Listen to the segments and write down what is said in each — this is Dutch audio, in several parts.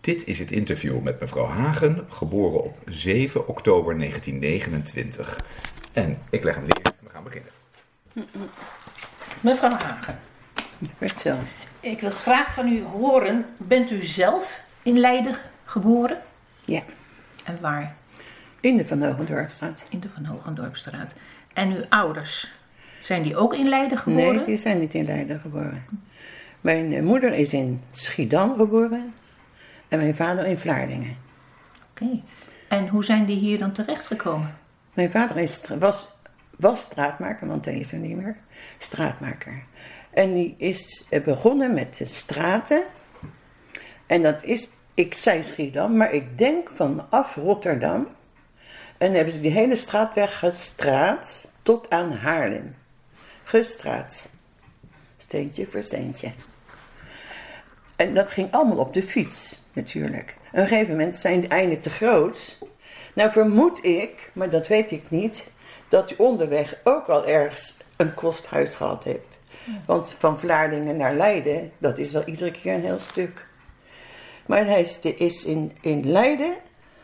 Dit is het interview met mevrouw Hagen, geboren op 7 oktober 1929. En ik leg hem neer en we gaan beginnen. Mevrouw Hagen, Vertel. ik wil graag van u horen, bent u zelf in Leiden geboren? Ja, En waar? in de Van Hogendorpstraat. In de Van Hogendorpstraat. En uw ouders, zijn die ook in Leiden geboren? Nee, die zijn niet in Leiden geboren. Mijn moeder is in Schiedam geboren en mijn vader in Vlaardingen. Oké. En hoe zijn die hier dan terechtgekomen? Mijn vader was straatmaker, want hij is er niet meer. Straatmaker. En die is begonnen met de straten. En dat is, ik zei Schiedam, maar ik denk vanaf Rotterdam. En dan hebben ze die hele straatweg gestraat tot aan Haarlem. Gestraat. Steentje voor steentje. En dat ging allemaal op de fiets, natuurlijk. Op een gegeven moment zijn de einden te groot. Nou vermoed ik, maar dat weet ik niet, dat hij onderweg ook al ergens een kosthuis gehad heeft. Want van Vlaardingen naar Leiden, dat is wel iedere keer een heel stuk. Maar hij is in Leiden,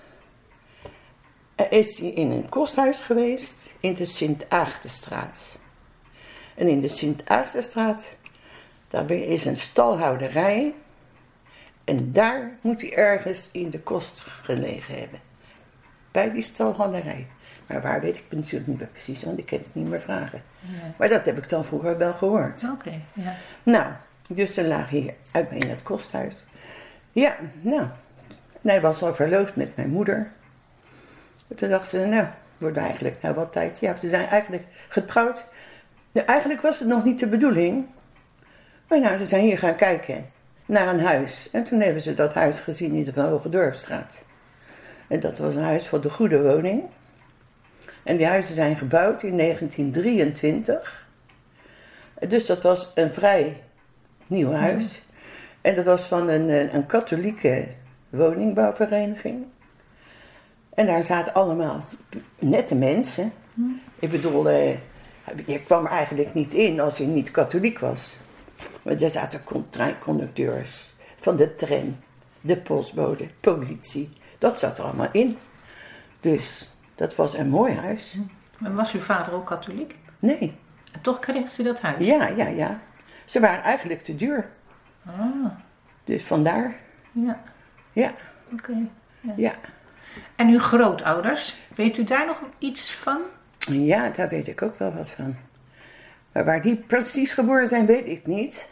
is hij in een kosthuis geweest in de Sint-Aagtenstraat. En in de Sint-Aagtenstraat, daar is een stalhouderij. En daar moet hij ergens in de kost gelegen hebben. Bij die stalhouderij. Maar waar weet ik natuurlijk niet meer precies, want ik kan het niet meer vragen. Ja. Maar dat heb ik dan vroeger wel gehoord. Oké, ja. Nou, dus ze lagen hier uit in het kosthuis. Ja, nou. En hij was al verloofd met mijn moeder. Toen dachten ze, nou, wordt eigenlijk nou wat tijd. Ja, ze zijn eigenlijk getrouwd. Nou, eigenlijk was het nog niet de bedoeling. Maar nou, ze zijn hier gaan kijken naar een huis. En toen hebben ze dat huis gezien in de Van Hogendorpstraat. En dat was een huis voor de goede woning. En die huizen zijn gebouwd in 1923. Dus dat was een vrij nieuw huis. En dat was van een katholieke woningbouwvereniging. En daar zaten allemaal nette mensen. Ik bedoel, je kwam er eigenlijk niet in als je niet katholiek was. Maar daar zaten treinconducteurs van de tram, de postbode, politie. Dat zat er allemaal in. Dus dat was een mooi huis. Maar was uw vader ook katholiek? Nee. En toch kreeg u dat huis? Ja. Ze waren eigenlijk te duur. Ah, Dus vandaar. ja. Ja. Oké. Ja. En uw grootouders, weet u daar nog iets van? Ja, daar weet ik ook wel wat van. Maar waar die precies geboren zijn, weet ik niet.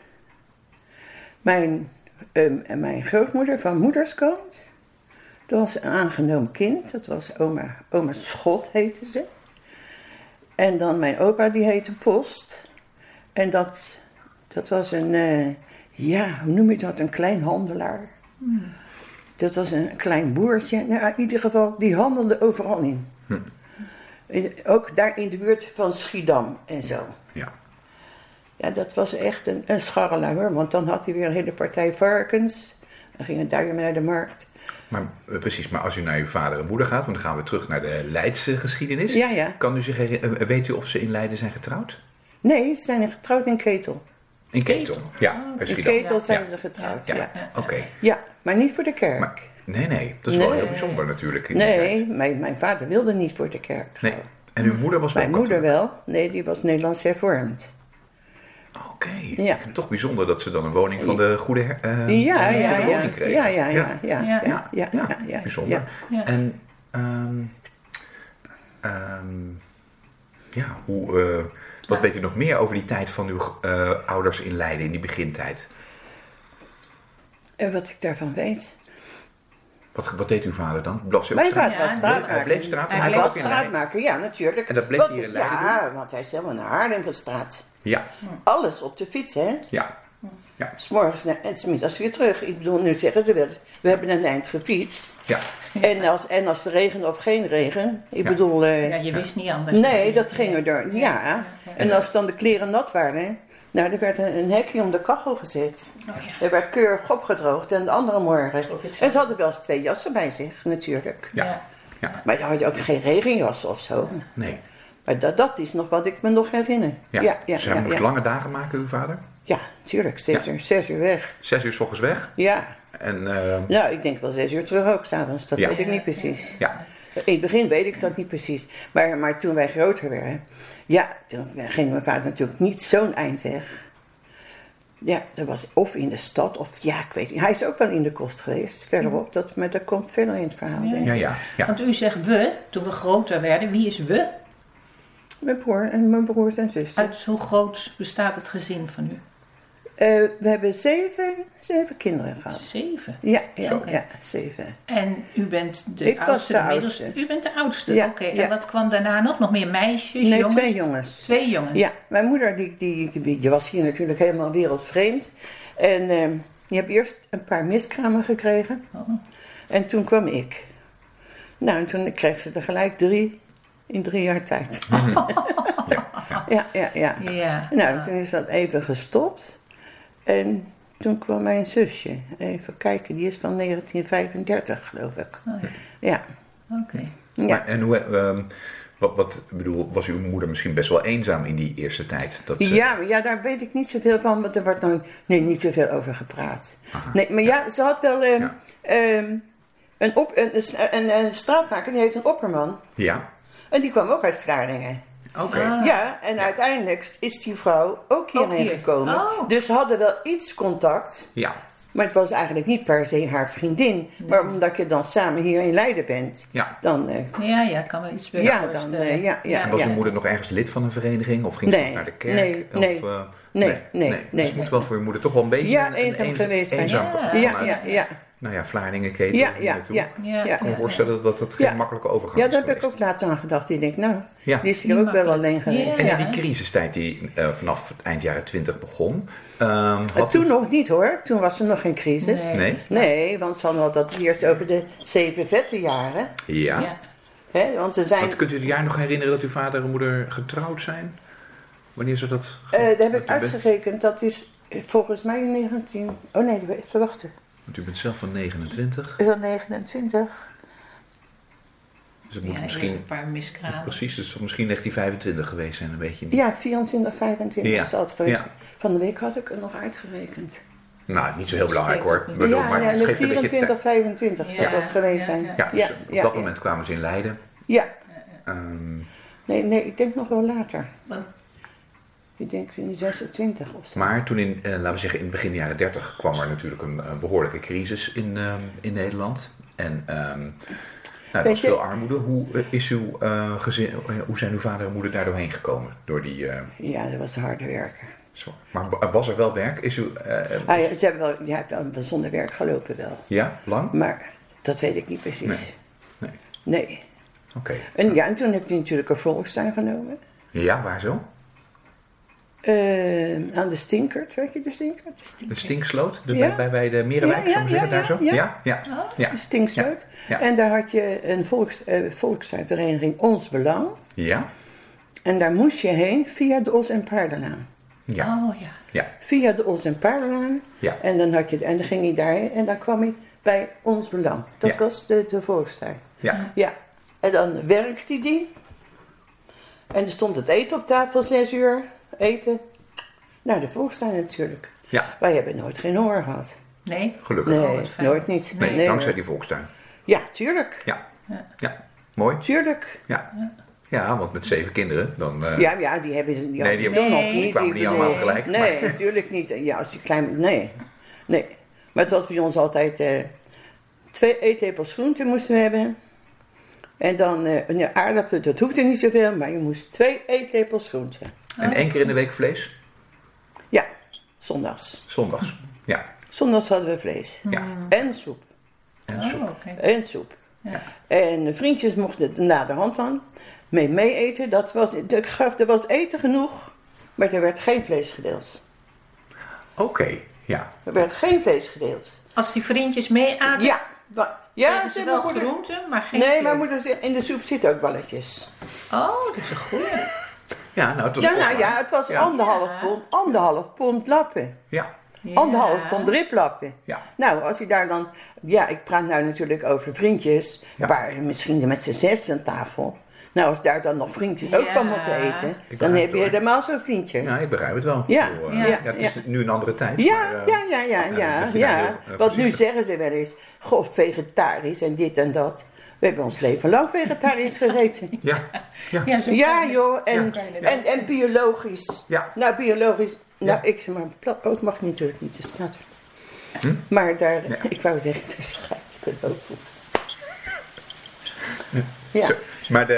Mijn grootmoeder van moederskant, dat was een aangenomen kind. Dat was oma Schot heette ze. En dan mijn opa, die heette Post. En dat was een, hoe noem je dat, een klein handelaar. Dat was een klein boertje. Nou, in ieder geval, die handelde overal in. Ook daar in de buurt van Schiedam en zo. Ja. Ja, dat was echt een scharrelaar hoor. Want dan had hij weer een hele partij varkens. Dan ging het daar weer mee naar de markt. Maar precies, maar als u naar uw vader en moeder gaat, want dan gaan we terug naar de Leidse geschiedenis. Ja. Kan u zich weet u of ze in Leiden zijn getrouwd? Nee, ze zijn getrouwd in Ketel. In Ketel? Ja, bij In Schiedam. Ketel zijn Ja. ze getrouwd, Ja, ja. oké. Ja, maar niet voor de kerk. Maar, nee, dat is wel heel bijzonder natuurlijk. In die tijd. Mijn vader wilde niet voor de kerk Nee. trouwen. En uw moeder was wel Mijn moeder katholiek? wel. Nee, die was Nederlands hervormd. Oké. Ja. Toch bijzonder dat ze dan een woning van de goede Ja. woning kregen. Ja, bijzonder. Ja. En wat weet u nog meer over die tijd van uw ouders in Leiden, in die begintijd? En wat ik daarvan weet. Wat deed uw vader dan? Bleef Mijn vader Ja, was straatmaker. Hij bleef straatmaker. Hij Hij was bleef in Leiden. straatmaker, ja, natuurlijk. En dat bleef hier in Leiden Ja, want hij is helemaal naar Haarlem gestraat. Ja, Alles op de fiets, hè? ja. 'Smorgens en 's middags weer terug. Ik bedoel, nu zeggen ze wel, we hebben een eind gefietst. Ja. En als er regen of geen regen, ik Ja. bedoel... Ja, je wist niet anders. nee, dat ging er door, ja. En als dan de kleren nat waren, nou, er werd een hekje om de kachel gezet. Oh, ja. Er werd keurig opgedroogd en de andere morgen. Geloof het zo. En ze hadden wel eens 2 jassen bij zich, natuurlijk. Ja. Ja. Maar dan had je ook geen regenjas of zo. Nee. Maar dat is nog wat ik me nog herinner. Ja. Dus hij moest lange dagen maken, uw vader? Ja, tuurlijk. 6 uur weg. 6 uur 's ochtends weg? Ja. En, Nou, ik denk wel 6 uur terug ook s'avonds. Dat weet ik niet precies. Ja. In het begin weet ik dat niet precies. Maar toen wij groter werden, toen ging mijn vader natuurlijk niet zo'n eind weg. Ja, dat was of in de stad of ik weet niet. Hij is ook wel in de kost geweest, verderop. Dat komt verder in het verhaal, denk ik. Ja. Want u zegt we, toen we groter werden. Wie is we? Mijn broer en mijn broers en zussen. Uit hoe groot bestaat het gezin van u? We hebben 7 kinderen gehad. 7? Ja, Zo. 7. En u bent de Ik was oudste, de middelste? oudste. U bent de oudste, Ja, oké. ja. En wat kwam daarna nog? Nog meer meisjes, Nee, jongens? 2 jongens. 2 jongens? Ja, mijn moeder die was hier natuurlijk helemaal wereldvreemd. En die heb eerst een paar miskramen gekregen. Oh. En toen kwam ik. Nou, en toen kreeg ze er gelijk 3 in 3 jaar tijd. Ja. Nou, toen is dat even gestopt. En toen kwam mijn zusje. Even kijken, die is van 1935, geloof ik. Oh, ja. Ja. Oké. Ja. Maar, en hoe, was uw moeder misschien best wel eenzaam in die eerste tijd? Dat ze... Ja, daar weet ik niet zoveel van, want er wordt niet zoveel over gepraat. Aha. Nee, maar ze had wel een straatmaker, die heeft een opperman. Ja? En die kwam ook uit Vlaardingen. Oké. Ah. Ja, en uiteindelijk is die vrouw ook hierheen hier. gekomen. Oh. Dus ze hadden wel iets contact, Ja. maar het was eigenlijk niet per se haar vriendin. Maar omdat je dan samen hier in Leiden bent, Ja. dan... Ja, ik kan me iets beter voorstellen. En was uw moeder nog ergens lid van een vereniging? Of ging ze Nee, nog naar de kerk? nee. Dus het moet wel voor uw moeder toch wel een beetje Ja, een eenzaam geweest zijn. eenzaam Ja. vanuit, Ja. nou ja, Vlaardingen keten Ja, hier naartoe. Ja. Ik kan me voorstellen dat het geen makkelijke overgang Ja, is daar heb ik geweest. ook laatst aan gedacht. Ik denk, nou, Ja. die is hier ook wel alleen geweest. En Ja. in die crisistijd die vanaf het eind jaren 20 begon... Toen nog niet hoor, toen was er nog geen crisis. Nee? Nee, want ze hadden dat eerst over de 7 vette jaren. Ja. Ja. Hè, want ze zijn... Want kunt u het jaar nog herinneren dat uw vader en moeder getrouwd zijn? Wanneer ze dat... Daar heb ik dat u bent- uitgerekend, dat is volgens mij 19... Oh nee, even wachten. Want u bent zelf van 29. Van 29. Dus het Ja, moet er is misschien... een paar miskramen. Precies, dus het zal misschien 1925 geweest zijn, een beetje niet. Ja, 24, 25 Ja. zal het geweest. Ja. Van de week had ik het nog uitgerekend. Nou, niet zo heel belangrijk Steekt hoor. ook niet. Bedoel, Ja, maar nee, het de geeft een beetje... 24, 25 zou Ja, dat geweest ja, zijn. ja. Ja, dus op dat moment kwamen ze in Leiden. Ja. Ehm, Nee, ik denk nog wel later. Wat? Ik denk in 26 of zo. maar toen in, laten we zeggen, in begin jaren 30 kwam er natuurlijk een behoorlijke crisis in Nederland. En er was je- veel armoede. Hoe is uw gezin, hoe zijn uw vader en moeder daar doorheen gekomen? Door die... Ja, dat was hard werken. Maar was er wel werk? Is u... Ze hebben wel zonder werk gelopen wel. ja, lang? Maar dat weet ik niet precies. Nee. Oké. En toen heb hij natuurlijk een volkstuin genomen. Ja, waar zo? Aan de Stinkert, weet je de Stinkert? De Stinksloot? Ja. Bij de Merenwijk, Ja, zou ik zeggen, ja, daar zo? ja. Ja. De Stinksloot. Ja. En daar had je een volkstuinvereniging Ons Belang. Ja. En daar moest je heen via de Os- en Paardenlaan. Ja. Oh ja. Ja. Via de Os- en Paardenlaan. Ja. En dan ging hij daarheen en dan kwam hij bij Ons Belang. Dat Ja. was de volkstuin. Ja. Ja. En dan werkte hij die. En er stond het eten op tafel, 6 uur. Eten. Nou, de volkstuin natuurlijk. Ja. Wij hebben nooit geen honger gehad. Nee? Gelukkig. Nee, wat fijn. nooit niet. Nee, dankzij hoor. die volkstuin. Ja, tuurlijk. Ja. Ja. Mooi. Tuurlijk. Ja. Ja, want met 7 kinderen, dan... Ja, die hebben ze die hadden hebben- dan nog Nee. niet. Die kwamen Ik niet bedoel, allemaal tegelijk, Nee, maar- natuurlijk niet. Ja, als die klein... Nee. Maar het was bij ons altijd 2 eetlepels groente moesten we hebben. En dan aardappelen, dat hoefde niet zoveel, maar je moest 2 eetlepels groente. En 1 keer in de week vlees? Ja, zondags. Zondags. Ja. Zondags hadden we vlees. Ja. En soep. En soep. Oh, oké. En soep. Ja. En de vriendjes mochten er na de hand dan mee eten. Er was eten genoeg, maar er werd geen vlees gedeeld. Oké. Ja. Er werd geen vlees gedeeld. Als die vriendjes mee aten, Ja, kregen ze ze wel moeder- groenten, maar geen Nee, vlees. maar moeder zegt, in de soep zitten ook balletjes. Oh, dat is een goede. Ja, nou, het was Het was Ja. anderhalf pond lappen. Ja. Anderhalf pond riplappen. Ja. Nou, als je daar dan... Ja, ik praat nou natuurlijk over vriendjes. Ja. Waar misschien met z'n 6 aan tafel. Nou, als daar dan nog vriendjes ook van moeten eten, dan heb je helemaal zo'n vriendje. Ja, ik begrijp het wel. Ja, Ik bedoel, het is nu een andere tijd. Ja, maar, ja. Want nu zeggen ze wel eens, goh, vegetarisch en dit en dat. We hebben ons leven lang vegetarisch gegeten. Ja. Ja, joh, en biologisch. Ja. Nou, biologisch, ik zeg maar, ook mag natuurlijk niet, de staat. Maar daar, ik wou zeggen, het is schijnlijk. Ja. Zo, maar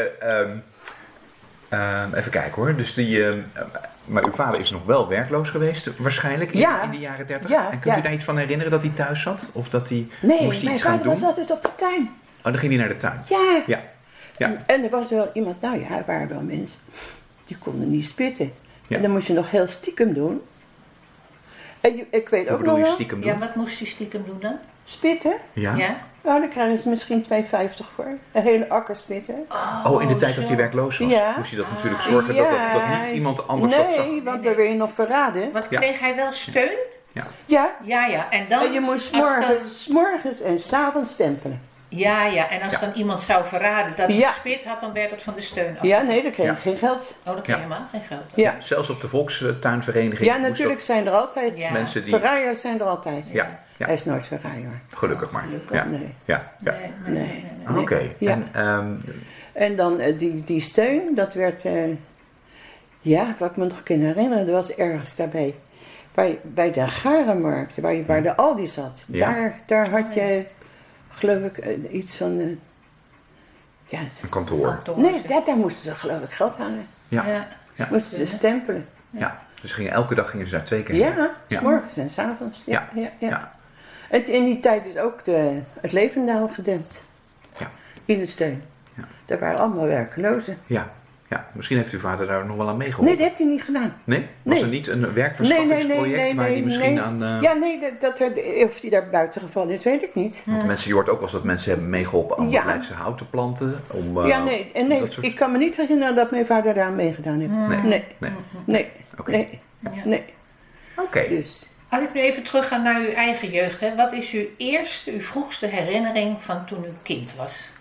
even kijken hoor. Dus maar uw vader is nog wel werkloos geweest, waarschijnlijk in de jaren 30. Ja, en kunt u daar iets van herinneren dat hij thuis zat? Of dat hij moest mijn iets gaan vader doen? was altijd op de tuin. Oh, dan ging hij naar de tuin. Ja. En er was wel iemand, er waren wel mensen, die konden niet spitten. Ja. En dan moest je nog heel stiekem doen. En ik weet Hoe ook bedoel nog je wel, stiekem doen? Ja, wat moest u stiekem doen dan? spitten. Ja? Nou, dan krijgen ze misschien 2,50 voor. Een hele akker spitten. Oh, in de tijd zo. dat hij werkloos was, Ja. moest je dat natuurlijk zorgen dat niet iemand anders dat zag. Nee, want dan werd je nog verraden. Wat kreeg hij wel steun? Ja. Ja. En dan... En je moest als dan- morgens en 's avonds stempelen. Ja. En als dan iemand zou verraden dat hij Ja. gespit had, dan werd het van de steun af. Ja, nee, dan kreeg je Ja. geen geld. Oh, dan kreeg je helemaal geen geld. Ja, Zelfs op de volkstuinvereniging. ja natuurlijk zijn er altijd. Ja. Mensen die... Verraaiers zijn er altijd. Ja, Hij is nooit verraaier. gelukkig maar. Gelukkig. Ja. Nee. Ja. Nee. Oké. Ja. En, En dan die steun, dat werd, wat ik me nog kan herinneren, dat was ergens daarbij. Bij de Garenmarkt, waar de Aldi zat. Ja. Daar had je, geloof ik, iets van, een kantoor. nee, daar moesten ze geloof ik geld halen. Ja. Moesten ze stempelen. Ja. Dus elke dag gingen ze daar 2 keer heen. Ja, 's Ja. morgens en 's avonds. Ja. Ja. En in die tijd is ook het levendaal gedempt. Ja. In de steun. Ja. Daar waren allemaal werklozen. Ja. Misschien heeft uw vader daar nog wel aan meegeholpen. Nee, dat heeft hij niet gedaan. Nee? Was Nee. er niet een werkverschaffingsproject waar hij misschien aan... Of hij daar buiten gevallen is, weet ik niet. Want mensen, je hoort ook wel eens dat mensen hebben meegeholpen om Ja. Leidse hout te planten. Om, Nee, dat soort... ik kan me niet herinneren dat mijn vader daar aan meegedaan heeft. Nee. Oké. Nee. Oké. Dus, Als ik nu even terugga naar uw eigen jeugd. Hè. Wat is uw vroegste herinnering van toen u kind was?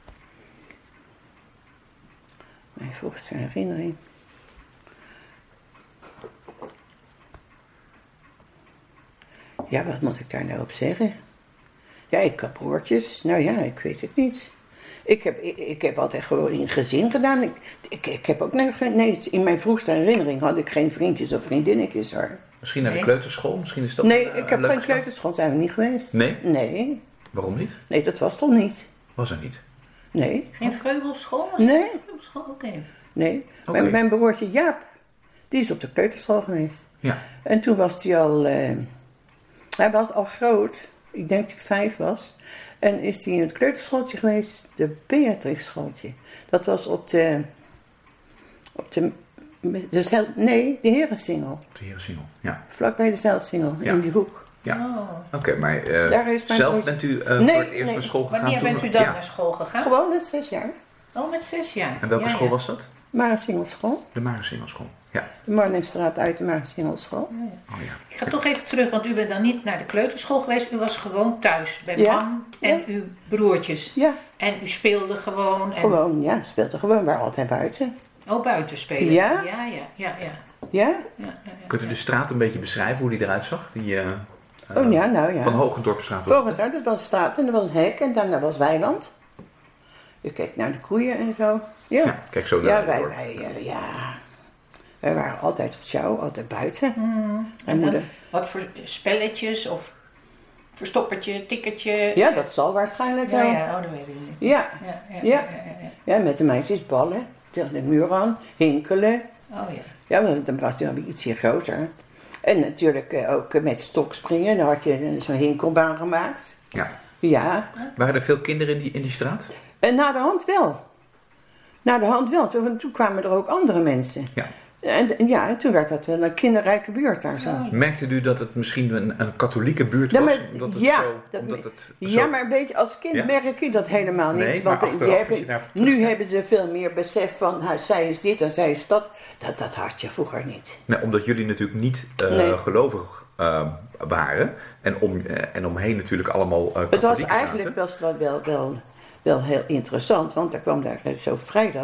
mijn vroegste herinnering. Ja, wat moet ik daar nou op zeggen? Ja, ik heb broertjes. Nou ja, ik weet het niet. Ik heb altijd gewoon in gezin gedaan. Ik heb ook in mijn vroegste herinnering had ik geen vriendjes of vriendinnetjes hoor. Misschien naar de Nee. kleuterschool? Misschien is dat Nee, een, ik heb leuke geen stap. kleuterschool, zijn we niet geweest. Nee? Nee, Waarom niet? nee, dat was toch niet? Was er niet. Nee, Geen vreugelschool? Was Nee. het een vreugelschool? Oké. nee. Oké. Mijn broertje Jaap, die is op de kleuterschool geweest. Ja. En toen was hij was al groot, ik denk dat hij 5 was. En is hij in het kleuterschooltje geweest, de Beatrix schooltje. Dat was de Herensingel. De Herensingel. Ja. Vlakbij de Zijlsingel, Ja. in die hoek. Oh. Oké, maar Daar is mijn zelf broertje- bent u voor Nee, het eerst nee. naar school gegaan Wanneer toen? bent u dan Ja. naar school gegaan? Gewoon net 6 jaar. Oh, met 6 jaar. En welke Ja, school ja. was dat? Marensingelsschool. De Marensingelsschool. Ja. De Marnixstraat uit de Marensingelsschool. Oh ja. Ik ga toch even terug, want u bent dan niet naar de kleuterschool geweest. U was gewoon thuis bij Ja. mam en uw broertjes. Ja, En u speelde gewoon. En... gewoon, ja, speelde gewoon, we waren altijd buiten. Oh, buiten spelen. Ja. Ja. Ja? Kunt u de straat een beetje beschrijven, hoe die eruit zag? Die, Oh ja, nou ja. Van Hogendorpstraat was Volgens mij, dat was straat en er was een hek en daarna was weiland. Je keek naar de koeien en zo. Ja, Ja, kijk zo naar ja, het dorp. wij waren altijd op show, altijd buiten. En En moeder. dan, wat voor spelletjes of verstoppertje, tikkertje? Ja, dat zal waarschijnlijk Ja, wel. ja, oh, dat weet ik niet. Ja. Ja. Ja, met de meisjes ballen, tegen de muur aan, hinkelen. Oh ja. Ja, want dan was hij wel ietsje groter. En natuurlijk ook met stokspringen, dan had je zo'n hinkelbaan gemaakt. Ja. Ja, Waren er veel kinderen in die straat? en na de hand wel. Na de hand wel, toen kwamen er ook andere mensen. Ja. En toen werd dat wel een kinderrijke buurt daar zo. Merkte u dat het misschien een katholieke buurt Ja, was? maar- Omdat het ja, zo, dat- omdat het Ja, zo... maar een beetje als kind Ja? merk je dat helemaal niet. Nee, maar want achteraf als je daarop nu terugkijkt. hebben ze veel meer besef van, zij is dit en zij is dat. Dat had je vroeger niet. Nee, omdat jullie natuurlijk niet Nee. gelovig waren. En omheen natuurlijk allemaal Het was katholieken eigenlijk zaten. wel heel interessant, want er kwam daar zo vrijdags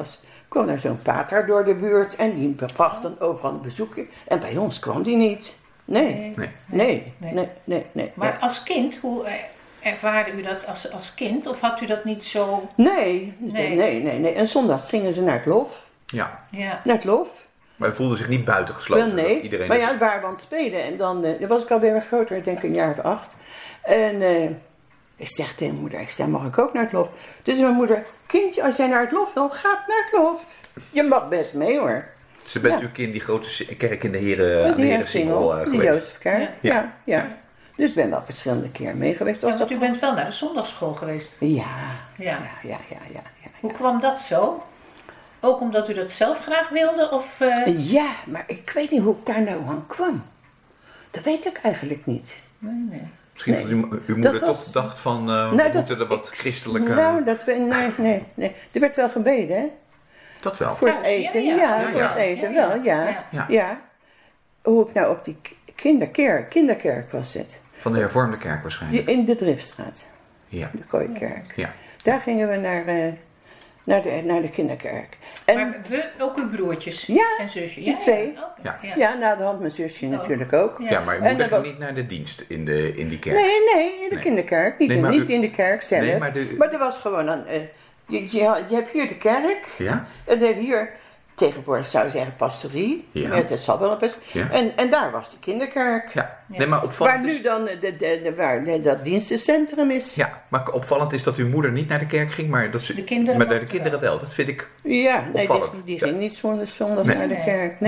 kwam er zo'n pater door de buurt en die bracht dan overal een bezoekje. En bij ons kwam die niet. Nee. Maar als kind, hoe ervaarde u dat als kind? Of had u dat niet zo... Nee. En zondags gingen ze naar het lof. Ja. Naar het lof. Maar hij voelde zich niet buitengesloten. Wel, nee. Iedereen Maar ja, waar we aan het spelen. En dan was ik alweer groter, ik denk een jaar of 8. En ik zeg tegen mijn moeder, mag ik ook naar het lof? Dus mijn moeder, kindje, als jij naar het lof wil, ga naar het lof. Je mag best mee hoor. Ze bent natuurlijk in die grote kerk in de Herensingel geweest. De Jozefkerk, ja. Dus ik ben wel verschillende keren mee geweest. Want u bent wel naar de zondagsschool geweest. Ja. Hoe kwam dat zo? Ook omdat u dat zelf graag wilde? Of, Ja, maar ik weet niet hoe ik daar nou aan kwam. Dat weet ik eigenlijk niet. Nee. Misschien dat uw moeder toch dacht van, we moeten er wat christelijke... Nee. Er werd wel gebeden, hè? Dat wel. Voor het eten, voor het eten wel, ja. Hoe ik nou op die kinderkerk was het. Van de hervormde kerk waarschijnlijk. In de Driftstraat. Ja. De Kooikerk. Ja. Daar gingen we naar de kinderkerk. En, maar ook uw broertjes en zusjes? Die twee. Ja, nou dat had mijn zusje natuurlijk ook. Ja, maar uw moeder ging niet naar de dienst in die kerk? Nee, in de kinderkerk. Niet in de kerk zelf. Nee, maar er was gewoon een... Je hebt hier de kerk. Ja. En dan hier, tegenwoordig zou je zeggen pastorie. Ja. Dat zal wel best. Ja. En daar was de kinderkerk. Ja. Nee, maar opvallend waar nu dan dat dienstencentrum is. Ja, maar opvallend is dat uw moeder niet naar de kerk ging, maar dat ze... De kinderen maar de kinderen wel. Dat vind ik opvallend. Die ging niet zondags naar de kerk.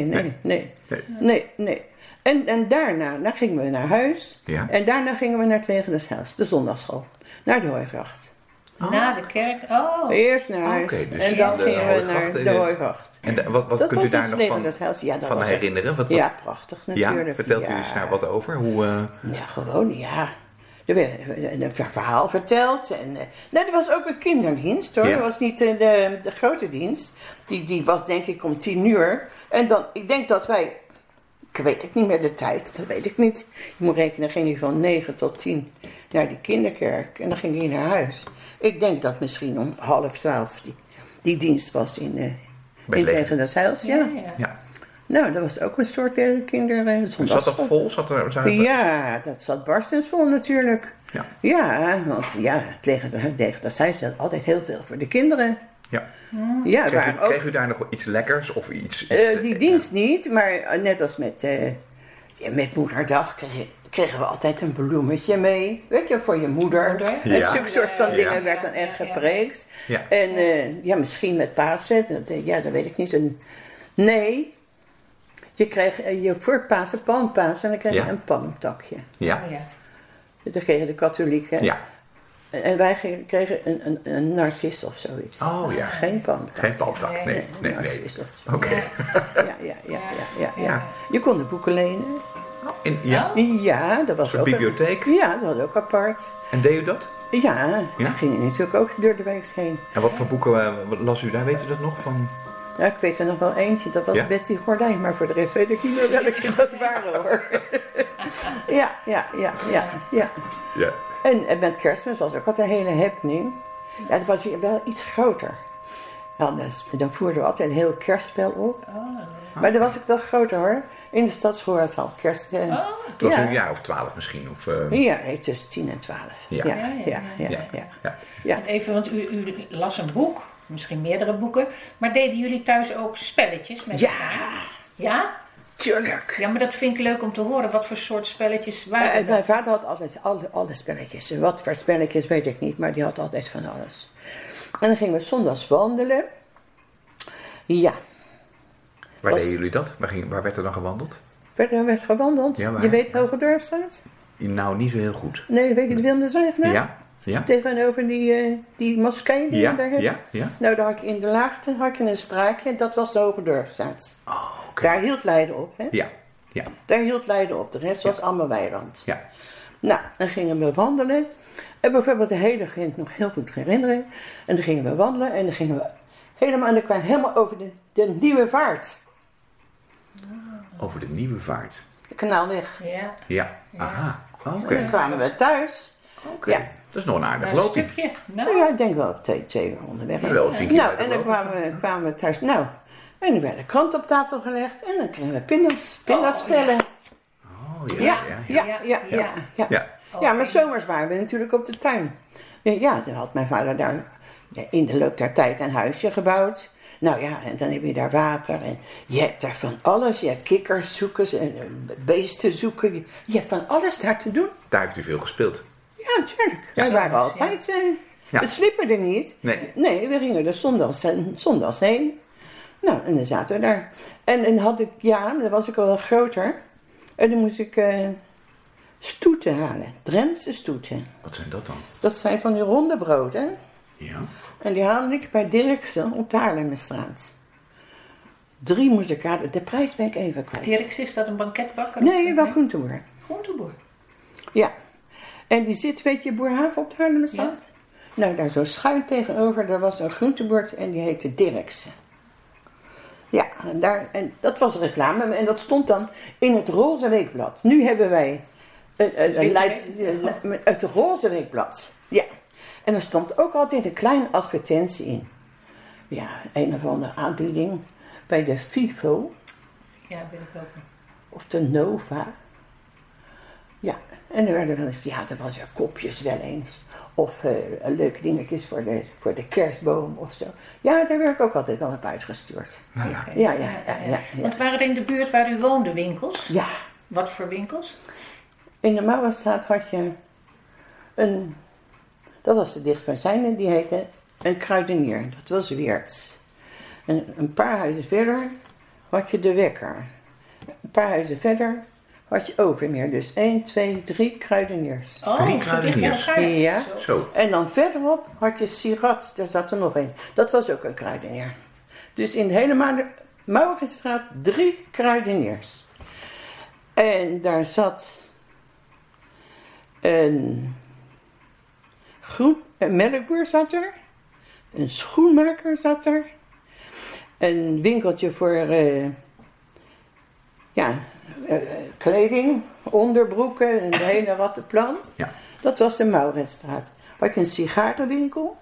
Nee. En daarna gingen we naar huis. Ja. En daarna gingen we naar het Legerdershuis, de zondagsschool. Naar de Hooigracht. Na de kerk? Eerst naar huis. Dus en dan gingen we naar de Hooigracht. En wat kunt u daar nog van herinneren? Ja, prachtig natuurlijk. Ja, vertelt u eens daar wat over? Hoe, Ja, gewoon, Er werd een verhaal verteld. En, er was ook een kinderdienst hoor. Dat was niet de grote dienst. Die was denk ik om 10:00. En dan, ik denk dat wij... Ik weet het niet met de tijd, dat weet ik niet. Je moet rekenen, ging hij van 9 tot 10 naar die kinderkerk. En dan ging hij naar huis. Ik denk dat misschien om 11:30 die dienst was in Legerdershuis. Ja. Nou, dat was ook een soort kinderzondagschool. Zat dat vol? Ja, dat zat barstens vol natuurlijk. Ja, want het Legerdershuis had altijd heel veel voor de kinderen. Ja. Kreeg u daar nog iets lekkers of iets die dienst niet, maar net als met moederdag kregen we altijd een bloemetje mee. Weet je, voor je moeder. En zulke soort van dingen werd dan echt gepreekt. Ja. En misschien met Pasen, dat weet ik niet. Nee, je kreeg voor Pasen, palmpasen, en dan kreeg je een palmtakje. Ja. Dat kregen de katholieken. Ja. En wij kregen een narcis of zoiets. Oh ja. Geen palmtak. Geen palmtak, nee. Oké. Ja. Je kon de boeken lenen. Ja, dat was ook een bibliotheek? Ja, dat had ook apart. En deed u dat? Ja, dat ging je natuurlijk ook door de week heen. En wat voor boeken las u daar? Weet u dat nog van? Ja, ik weet er nog wel eentje. Dat was Betsy Gordijn, maar voor de rest weet ik niet meer welke dat waren hoor. Ja. En met Kerstmis was ook altijd een hele happening. Ja, het was wel iets groter. Dan voerden we altijd een heel kerstspel op. Maar dan was ik wel groter hoor. In de stadschool was het al kerst. Toen was u een jaar of 12 misschien? Of, Ja, tussen 10 en 12. Ja. Even, want u las een boek, misschien meerdere boeken. Maar deden jullie thuis ook spelletjes met elkaar? Ja? Tuurlijk. Ja, maar dat vind ik leuk om te horen. Wat voor soort spelletjes waren dat? Mijn vader had altijd alle spelletjes. Wat voor spelletjes weet ik niet, maar die had altijd van alles. En dan gingen we zondags wandelen. Ja. Waar deden jullie dat? Waar werd er dan gewandeld? Werd gewandeld? Ja, je weet Hogedorpstraat? Nou, niet zo heel goed. Nee, weet je de Willem de Zwijgenaar? Ja. Tegenover die moskee die je daar hebt. Ja. Nou, daar had ik in de laagte een straatje. Dat was de Hogedorpstraat. Oh, okay. Daar hield Leiden op, hè? Ja. Daar hield Leiden op. De rest was allemaal weiland. Ja. Nou, dan gingen we wandelen. En bijvoorbeeld de hele ging nog heel goed herinneren. En dan gingen we wandelen en dan gingen we helemaal... En dan kwamen we helemaal over de Nieuwe Vaart. Over de Nieuwe Vaart? De Kanaalweg. Ja. Aha. Okay. En dan kwamen we thuis. Oké, Ja. dat is nog een aardig Een loopje. stukje. Nou Nou, ja, ik denk wel 2 uur onderweg. Ja, wel 10 Nou, kilometer en dan kwamen we thuis. Nou, en dan werd de krant op tafel gelegd. En dan kregen we pindaspellen. Oh, Ja, ja. Ja. Ja, maar zomers waren we natuurlijk op de tuin. Ja, dan had mijn vader daar in de loop der tijd een huisje gebouwd. Nou ja, en dan heb je daar water en je hebt daar van alles. Je hebt kikkers zoeken en beesten zoeken. Je hebt van alles daar te doen. Daar heeft u veel gespeeld. Ja, natuurlijk. Wij waren altijd... Ja. We sliepen er niet. Nee. Nee, we gingen er zondags heen. Nou, en dan zaten we daar. En dan had ik, dan was ik al groter. En dan moest ik stoeten halen. Drentse stoeten. Wat zijn dat dan? Dat zijn van die ronde broden. Ja. En die haalde ik bij Dirksen op de Haarlemmerstraat. 3 moest ik halen. De prijs ben ik even kwijt. Dirks, is dat een banketbakker? Nee, wel groenteboer. Groenteboer. Ja. En die zit, weet je, Boerhaven op de Haarlemmerstraat? Nou, daar zo schuin tegenover, daar was een groenteboer en die heette Dirksen. Ja, en dat was reclame en dat stond dan in het Roze Weekblad. Nu hebben wij het Roze Weekblad. Ja. En er stond ook altijd een kleine advertentie in. Ja, een of andere aanbieding bij de FIFO Ja, ben ik ook. of de Nova. Ja, en er werden wel eens, er was er kopjes wel eens. Of leuke dingetjes voor de kerstboom of zo. Ja, daar werd ik ook altijd wel op uitgestuurd. Nou ja. Ja. Want waren er in de buurt waar u woonde winkels? Ja, Wat voor winkels? in de Mauerstraat had je dat was de dichtstbijzijnde, die heette een kruidenier. Dat was Weerts. En een paar huizen verder had je de Wekker. Een paar huizen verder had je Overmeer. Dus 1, 2, 3 kruideniers. Oh, 3 zo dicht bij kruideniers. elkaar. Ja. Zo. En dan verderop had je Sirat, daar zat er nog een. Dat was ook een kruidenier. Dus in de hele Mauritsstraat 3 kruideniers. En daar zat een melkboer zat er. Een schoenmaker zat er. Een winkeltje voor kleding, onderbroeken en de hele rattenplan. Ja. Dat was de Mauritsstraat. Had je een sigarenwinkel.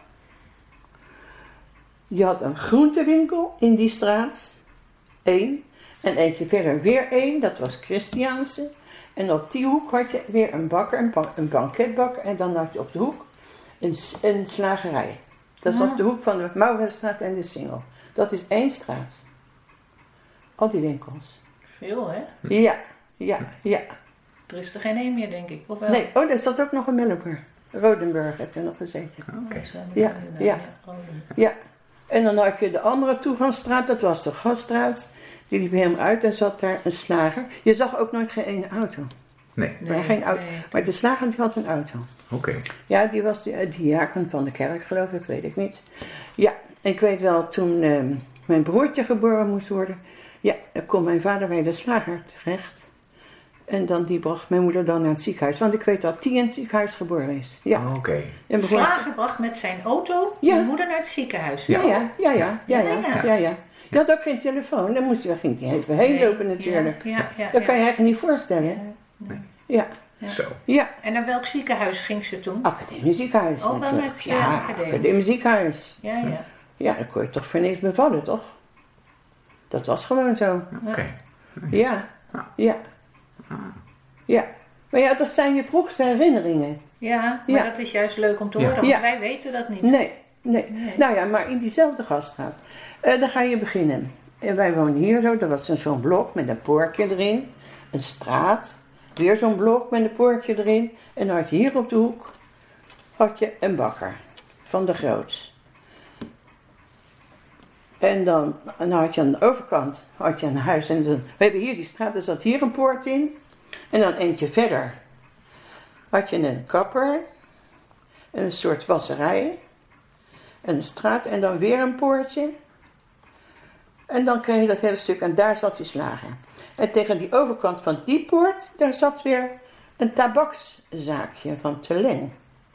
Je had een groentewinkel in die straat. 1. En eentje verder weer 1. Dat was Christiaanse. En op die hoek had je weer een bakker, een banketbakker. En dan had je op de hoek een slagerij. Dat is op de hoek van de Mauritsstraat en de Singel. Dat is 1 straat. Al die winkels. Veel, hè? Ja. Er is er geen één meer, denk ik. Of wel? Nee, daar zat ook nog een melkboer. Rodenburg heb je nog gezeten. Oké. Ja. En dan had je de andere toegangsstraat, dat was de Gasstraat. Die liep helemaal uit en zat daar een slager. Je zag ook nooit geen ene auto. Nee. Maar, geen auto. Maar de slager die had een auto. Oké. Ja, die was de diaken van de kerk, geloof ik, weet ik niet. Ja, en ik weet wel, toen mijn broertje geboren moest worden, ja, dan kon mijn vader bij de slager terecht. En dan die bracht mijn moeder dan naar het ziekenhuis. Want ik weet dat die in het ziekenhuis geboren is. Ja. Oké. En De begon- slager bracht met zijn auto Ja. de moeder naar het ziekenhuis. Ja. Je had ook geen telefoon, dan ging je even heen lopen natuurlijk. Ja. Dat kan je eigenlijk niet voorstellen. Ja. Zo. Ja. En naar welk ziekenhuis ging ze toen? Academisch ziekenhuis Oh, wel natuurlijk. met, Ja, academisch ziekenhuis. Ja. Ja, dan kon je toch voor niks bevallen, toch? Dat was gewoon zo. Oké. Ja. Ja. Maar ja, dat zijn je vroegste herinneringen. Ja, maar Ja. dat is juist leuk om te Ja. horen, want Ja. wij weten dat niet. Nee. Nou ja, maar in diezelfde Gaststraat. Dan ga je beginnen. En wij wonen hier zo, er was zo'n blok met een poortje erin. Een straat. Weer zo'n blok met een poortje erin. En dan had je hier op de hoek had je een bakker. Van de Groots. En dan had je aan de overkant had je een huis. En dan, we hebben hier die straat, er zat hier een poort in. En dan eentje verder had je een kapper. En een soort wasserij. En een straat en dan weer een poortje. En dan kreeg je dat hele stuk en daar zat die slager. En tegen die overkant van die poort, daar zat weer een tabakszaakje van Teleng.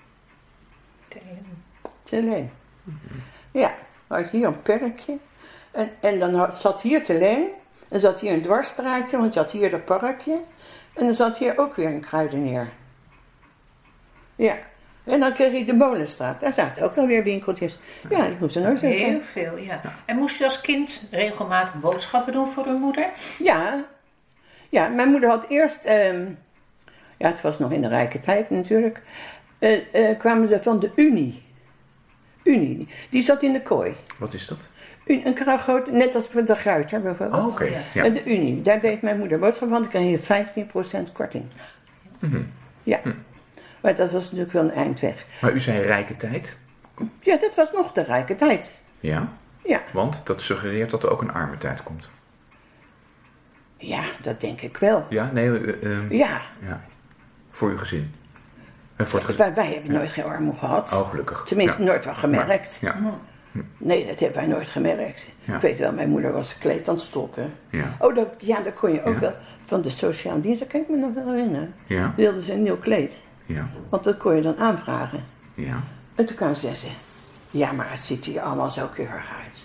Teleng. Ja, had hier een perkje. En dan zat hier Teleng. En zat hier een dwarsstraatje, want je had hier dat parkje. En dan zat hier ook weer een kruidenier. Ja, En dan kreeg je de Molenstraat. Daar zaten ook nog weer winkeltjes. Ja, ik moest er nooit Heel zeggen. veel, ja. En moest u als kind regelmatig boodschappen doen voor uw moeder? Ja. Ja, mijn moeder had eerst... ja, het was nog in de rijke tijd natuurlijk. Kwamen ze van de Unie. Unie. Die zat in de kooi. Wat is dat? Een groot, net als de Gruiter bijvoorbeeld. Oh, oké. ja. Ja. En de Unie. Daar deed mijn moeder boodschappen van. Dan kreeg je 15% korting. Ja. Maar dat was natuurlijk wel een eind weg. Maar u zei rijke tijd? Ja, dat was nog de rijke tijd. Ja. Ja. Want dat suggereert dat er ook een arme tijd komt. Ja, dat denk ik wel. Ja, nee, Ja. ja. Voor uw gezin. En voor het gezin. Wij hebben nooit geen armoede gehad. Oh, gelukkig. Tenminste, Ja. nooit wel gemerkt. Ja. Nee, dat hebben wij nooit gemerkt. Ja. Ik weet wel, mijn moeder was gekleed aan het stokken. Ja. Oh, daar kon je ook Ja. wel. Van de sociale dienst, dat kan ik me nog wel herinneren. Ja. Wilden ze een nieuw kleed. Ja. Want dat kon je dan aanvragen. Ja. En toen kan ze zeggen, ja, maar het ziet hier allemaal zo keurig uit.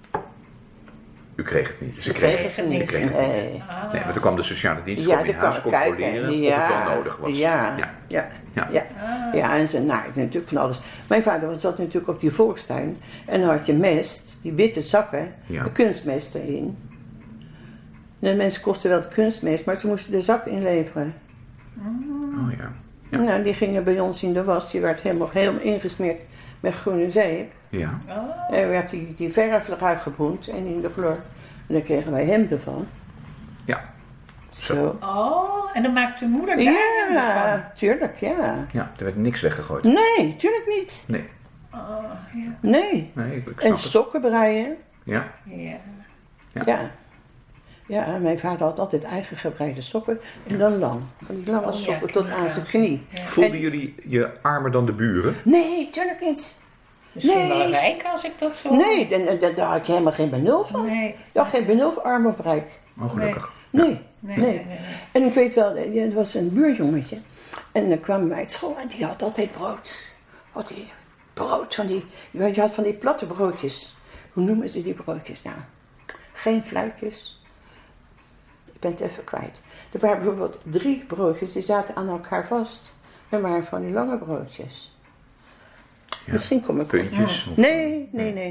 U kreeg het niet. Ze kregen ze niet. kreeg het niet. Nee. Nee, maar toen kwam de sociale dienst Ja, kwam in die huis kwam kijken. controleren of het wel nodig was. Ja, Ja. ja, Ja. ja. Ja, en ze naaiden natuurlijk van alles. Mijn vader zat natuurlijk op die volkstuin. En dan had je mest, die witte zakken, Ja. de kunstmest erin. De mensen kosten wel de kunstmest, maar ze moesten de zak inleveren. Oh ja. Ja. Nou, die gingen bij ons in de was. Die werd helemaal ingesmeerd met groene zeep. Ja. En werd die verf eruit geboend en in de vloer. En dan kregen wij hemden van. Ja. Zo. Oh, en dan maakt uw moeder daar van? Ja, tuurlijk, ja. Ja, er werd niks weggegooid. Nee, tuurlijk niet. Nee. Oh, ja. Nee. Nee, ik snap En het. sokken breien. Ja. Ja. Ja. Ja. Ja, mijn vader had altijd eigen gebreide sokken. En dan lang. Van die lange Oh, ja, sokken tot aan zijn knie. knie. Voelden En- jullie je armer dan de buren? Nee, tuurlijk niet. Misschien Nee. wel rijk als ik dat zo... Nee, daar had je helemaal geen benul van. Nee. Ja, geen benul van arm of rijk. Oh, gelukkig. Nee. Nee, Nee. nee, nee. En ik weet wel, er was een buurjongetje. En dan kwam hij uit school en die had altijd brood. Had hij brood van die, je had van die platte broodjes. Hoe noemen ze die broodjes nou? Geen fluitjes. Ik ben het even kwijt. Er waren bijvoorbeeld 3 broodjes, die zaten aan elkaar vast. Er waren van die lange broodjes. Ja. Misschien kom ik... Puntjes? Of- Nee.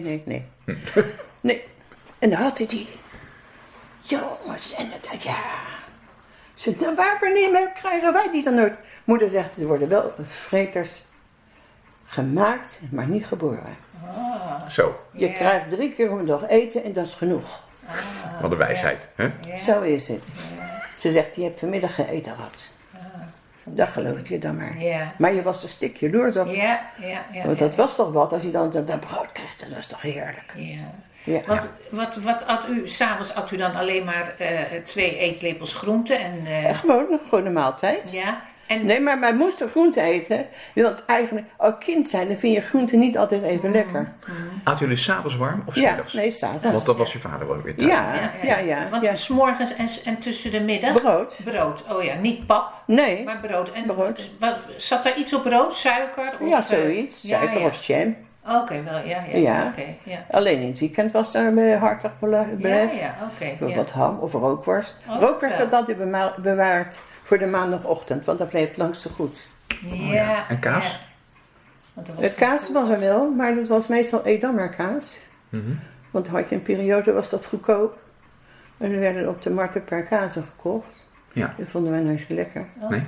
Nee. En dan had hij die. Jongens, en dat, ja. Ze, nou, waarvoor niet, krijgen wij die dan nooit? Moeder zegt, er worden wel vreters gemaakt, maar niet geboren. Zo, Je Ja. krijgt 3 keer op de dag eten en dat is genoeg. wat een wijsheid. Hè? Ja. Zo is het. Ze zegt, je hebt vanmiddag gegeten gehad. Dat geloof je dan maar. Ja. Maar je was een stikje jaloers op. Ja. Want dat was toch wat, als je dan dat brood krijgt, dat is toch heerlijk. Ja. Ja. Want wat at u? S'avonds at u dan alleen maar 2 eetlepels groente en... Gewoon een maaltijd. ja. En Nee, maar wij moesten groente eten. Want eigenlijk, als kind zijn, dan vind je groente niet altijd even lekker. Aten jullie s'avonds warm of Ja, s'middags? nee, s'avonds. Want dat was je vader wel weer thuis. Ja. Want 's morgens en tussen de middag? Brood. Brood, oh ja, niet pap, Nee, maar brood. En Brood. Zat daar iets op brood, suiker? Of, ja, zoiets. ja, Suiker ja. of jam. Oké, wel, ja. Ja. Oké, ja. Alleen in het weekend was daar hartig belegd. Ja, oké. ja. Wat ham of rookworst. Oh, Rookworst wel. had altijd bewaard voor de maandagochtend, want dat bleef langs te goed. Ja. En kaas? ja. Want er De kaas was er wel, maar dat was meestal Edammer kaas. Mhm. Want had je een periode, was dat goedkoop. En er werden op de markt een paar kazen gekocht. Ja. Dat vonden wij nooit zo lekker. Nee?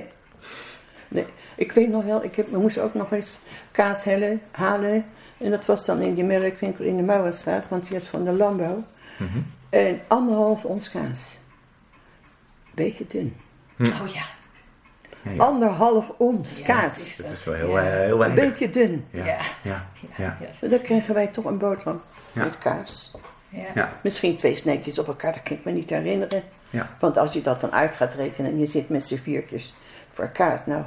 Nee. Ik weet nog wel, we moesten ook nog eens kaas halen. En dat was dan in die melkwinkel in de Mouwenstraat, want die is van de landbouw. Mhm. En 1,5 ons kaas. Beetje dun. Oh ja. Ja, ja. 1,5 ons Ja, kaas. Dat is wel heel, Ja. heel Een weinig. beetje dun. Ja. Ja. Ja. Ja. Dan kregen wij toch een boterham Ja. met kaas. Ja. Ja. Misschien 2 sneetjes op elkaar, dat kan ik me niet herinneren. Ja. Want als je dat dan uit gaat rekenen en je zit met z'n 4'tjes voor kaas, nou,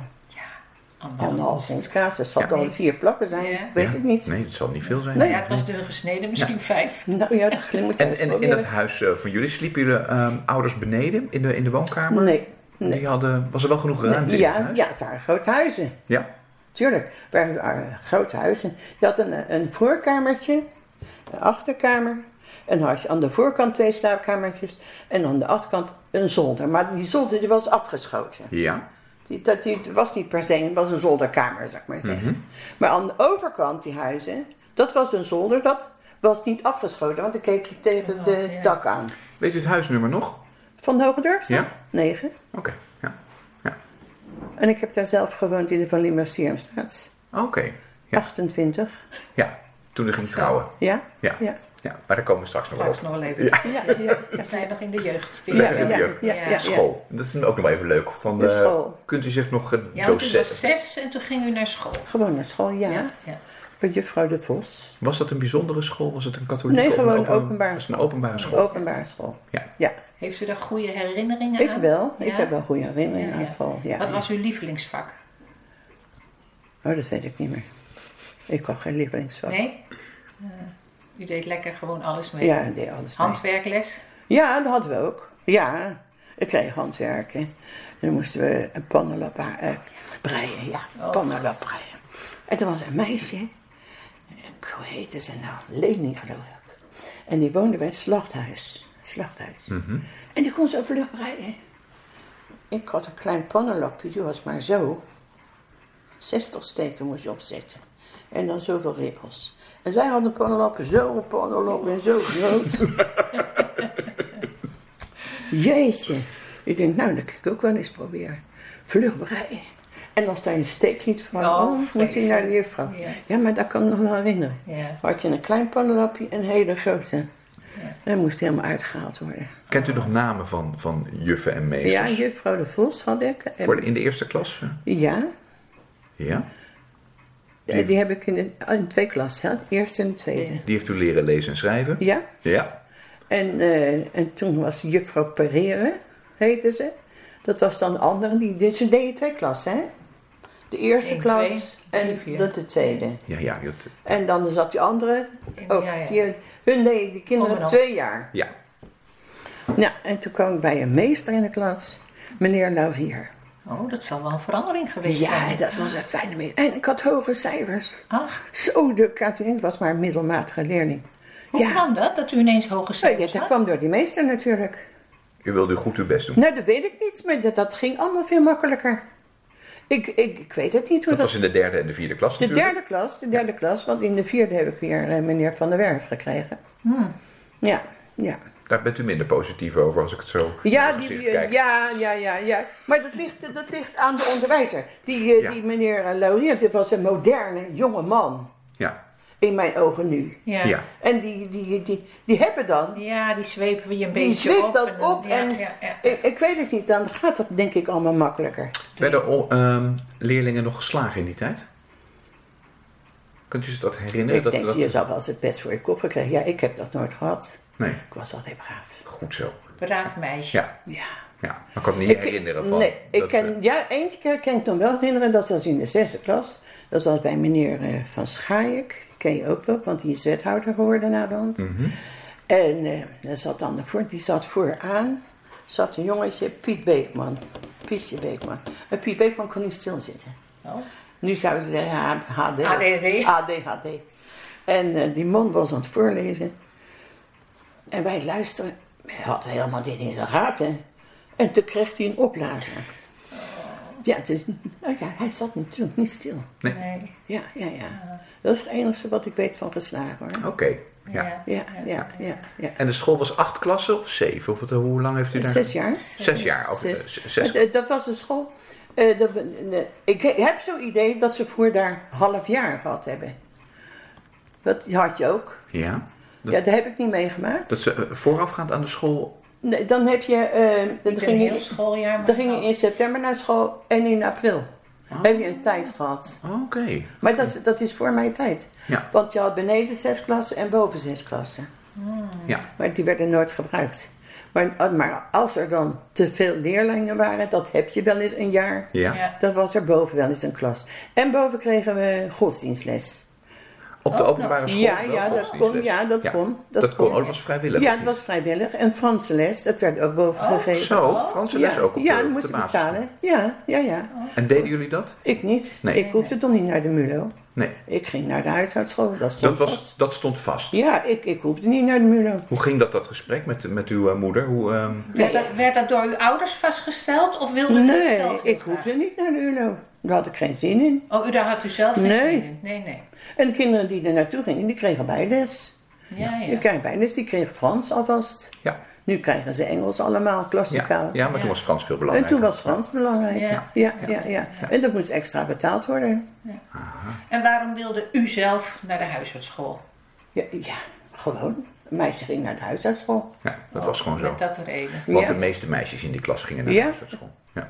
1,5 ons kaas, dat zal Ja. dan 4 plakken zijn, Ja. weet Ja. ik niet. Nee, dat zal niet veel zijn. Nou ja, het was dun gesneden, misschien 5. Nou ja, dat moet je En in uitproberen. dat huis van jullie sliepen jullie ouders beneden in de woonkamer? Nee. Die was er wel genoeg ruimte in het huis? Ja, het waren grote huizen. Ja. Tuurlijk, het waren grote huizen. Je had een voorkamertje, een achterkamer. En dan had je aan de voorkant 2 slaapkamertjes. En aan de achterkant een zolder. Maar die zolder die was afgeschoten. Ja. Die was niet per se, het was een zolderkamer, zou ik maar zeggen. Maar aan de overkant, die huizen, dat was een zolder, dat was niet afgeschoten, want dan keek je tegen het dak aan. Weet u het huisnummer nog? Van de Hogendorpstraat? Ja. 9. Oké, ja. En ik heb daar zelf gewoond in de Van Limmerstierstraat. Oké, ja. 28. Ja, toen u ging trouwen. Ja? Ja. Ja. Ja, maar daar komen we straks nog wel op. Straks nog wel even. Ja. We zijn nog in de jeugd. Ja. School, dat is ook nog wel even leuk. Van De school. Kunt u zich nog een Ja, want u was docent... 6 en toen ging u naar school. Gewoon naar school, ja. Ja. Bij juffrouw De Vos. Was dat een bijzondere school? Was het een katholieke? Nee, of een gewoon openbare was het een openbare school? Openbare school. Ja. Heeft u daar goede herinneringen Ik aan? wel. Ja? Ik heb wel goede herinneringen Ja, aan ja. school. Ja. Wat was uw lievelingsvak? Oh, dat weet ik niet meer. Ik had geen lievelingsvak. Nee? U deed lekker gewoon alles mee. Ja, ik deed alles mee. Handwerkles? Ja, dat hadden we ook. Ja, ik kreeg handwerken. En dan moesten we een pannenlap breien. Ja, pannenlap breien. En er was een meisje. Hoe heette ze nou? Leni, geloof ik. En die woonde bij het slachthuis. En die kon zo vlug breien. Ik had een klein pannenlapje, die was maar zo. 60 steken moest je opzetten. En dan zoveel ribbels. En zij had een pannenlap en zo groot. Jeetje. Ik denk, nou, dat kan ik ook wel eens proberen. Vlug breien. En als daar een steek niet van moest hij naar de juffrouw. Ja, maar dat kan ik nog wel herinneren. Ja. Had je een klein pannenlapje en een hele grote. En dat moest helemaal uitgehaald worden. Kent u nog namen van juffen en meesters? Ja, juffrouw De Vos had ik. In de eerste klas? Ja. Ja? Die heb ik in 2 klassen, hè? De eerste en de tweede. Die heeft u leren lezen en schrijven? Ja. Ja. En toen was juffrouw Pereire, heette ze. Dat was dan de andere. Ze deden 2 klassen, hè? De eerste 1, klas 2, en 4. de tweede. Ja. En dan zat die andere ook. Ja. Die kinderen Om en op. 2 jaar. Ja. Nou, en toen kwam ik bij een meester in de klas, meneer Laurier. Oh, dat zal wel een verandering geweest zijn. Ja, dat was een fijne meester. En ik had hoge cijfers. Ach, Zo, ik was maar een middelmatige leerling. hoe kwam dat u ineens hoge cijfers dat had? kwam door die meester natuurlijk. U wilde goed uw best doen. Nou, dat weet ik niet, maar dat ging allemaal veel makkelijker. Ik weet het niet hoe Dat was in de 3e en de 4e klas De natuurlijk. derde klas, want in de 4e heb ik weer meneer Van der Werf gekregen. Ja. Daar bent u minder positief over als ik het zo Ja, in het gezicht kijk. ja. Maar dat ligt aan de onderwijzer. Die meneer Laurier, dit was een moderne, jonge man. Ja. In mijn ogen nu. Ja. En die hebben dan... Ja, die zwepen we je een Die beetje zweept op. dat en dan- op en ik weet het niet, dan gaat dat denk ik allemaal makkelijker. Werden leerlingen nog geslagen in die tijd? Kunt u zich dat herinneren? Ik denk, je zou wel eens het best voor je kop gekregen. Ja, ik heb dat nooit gehad. Nee, Ik was altijd braaf. goed zo. Braaf meisje. Ja, Ja. ja. Maar ik kan me niet herinneren van... Nee, dat, eentje keer kan ik nog wel herinneren. Dat was in de 6e klas. Dat was bij meneer Van Schaik. Ken je ook wel, want die is wethouder geworden na de hand. En die zat vooraan. Zat een jongetje, Piet Beekman. Pietje Beekman. En Piet Beekman kon niet stilzitten. Oh. Nu zouden ze zeggen ADD. ADHD. En die man was aan het voorlezen. En wij luisteren. Hij had helemaal dit in de gaten. En toen kreeg hij een opblazer. Ja, dus, hij zat natuurlijk niet stil. Nee. Ja. Dat is het enige wat ik weet van geslagen hoor. Oké, ja. Ja. En de school was 8 klassen of 7? Hoe lang heeft u daar? 6 jaar. 6 jaar. Dat was een school. Ik heb zo'n idee dat ze voor daar half jaar gehad hebben. Dat had je ook. Ja. Ja, dat heb ik niet meegemaakt. Dat ze voorafgaand aan de school... Nee, dan heb je... Niet een heel schooljaar. Maar Dan ging je in september naar school en in april. Heb je een tijd gehad. Oké. Maar dat is voor mijn tijd. Ja. Want je had beneden 6 klassen en boven 6 klassen. Ja. Maar die werden nooit gebruikt. Maar als er dan te veel leerlingen waren, dat heb je wel eens een jaar. Ja. Dan was er boven wel eens een klas. En boven kregen we godsdienstles. Op de openbare school? Ja, wel ja, dat godsdienstles? kon. Ja, dat kon. Dat kon. Oh, dat was vrijwillig. Ja, het was vrijwillig. En Franse les, dat werd ook boven gegeven. Zo, Franse les ook op ja, de, dat op moest de ik basisschool. betalen. Ja, ja, ja. En deden jullie dat? Ik niet. Nee. Ik hoefde toch niet naar de MULO. Nee. Ik ging naar de huishoudschool. Dat stond vast. Dat stond vast. Ja, ik hoefde niet naar de MULO. Hoe ging dat gesprek met uw moeder? Werd dat door uw ouders vastgesteld of wilde u het zelf Nee, heel ik graag? hoefde niet naar de MULO. Daar had ik geen zin in. Oh, daar had u zelf geen Nee. zin in? Nee. En de kinderen die er naartoe gingen, die kregen bijles. Ja. Die kregen bijles, die kregen Frans alvast. Ja. Nu krijgen ze Engels allemaal, klassikaal. Ja, maar toen Ja. was Frans veel En belangrijker. toen was Frans belangrijk. Ja. Ja. En dat moest extra betaald worden. En waarom wilde u zelf naar de huisartsschool? Ja, gewoon. Een meisje ging naar de huishoudschool. Ja, dat was gewoon zo. Met dat de reden. Want Ja. de meeste meisjes in die klas gingen naar de Ja. huisartsschool. Ja.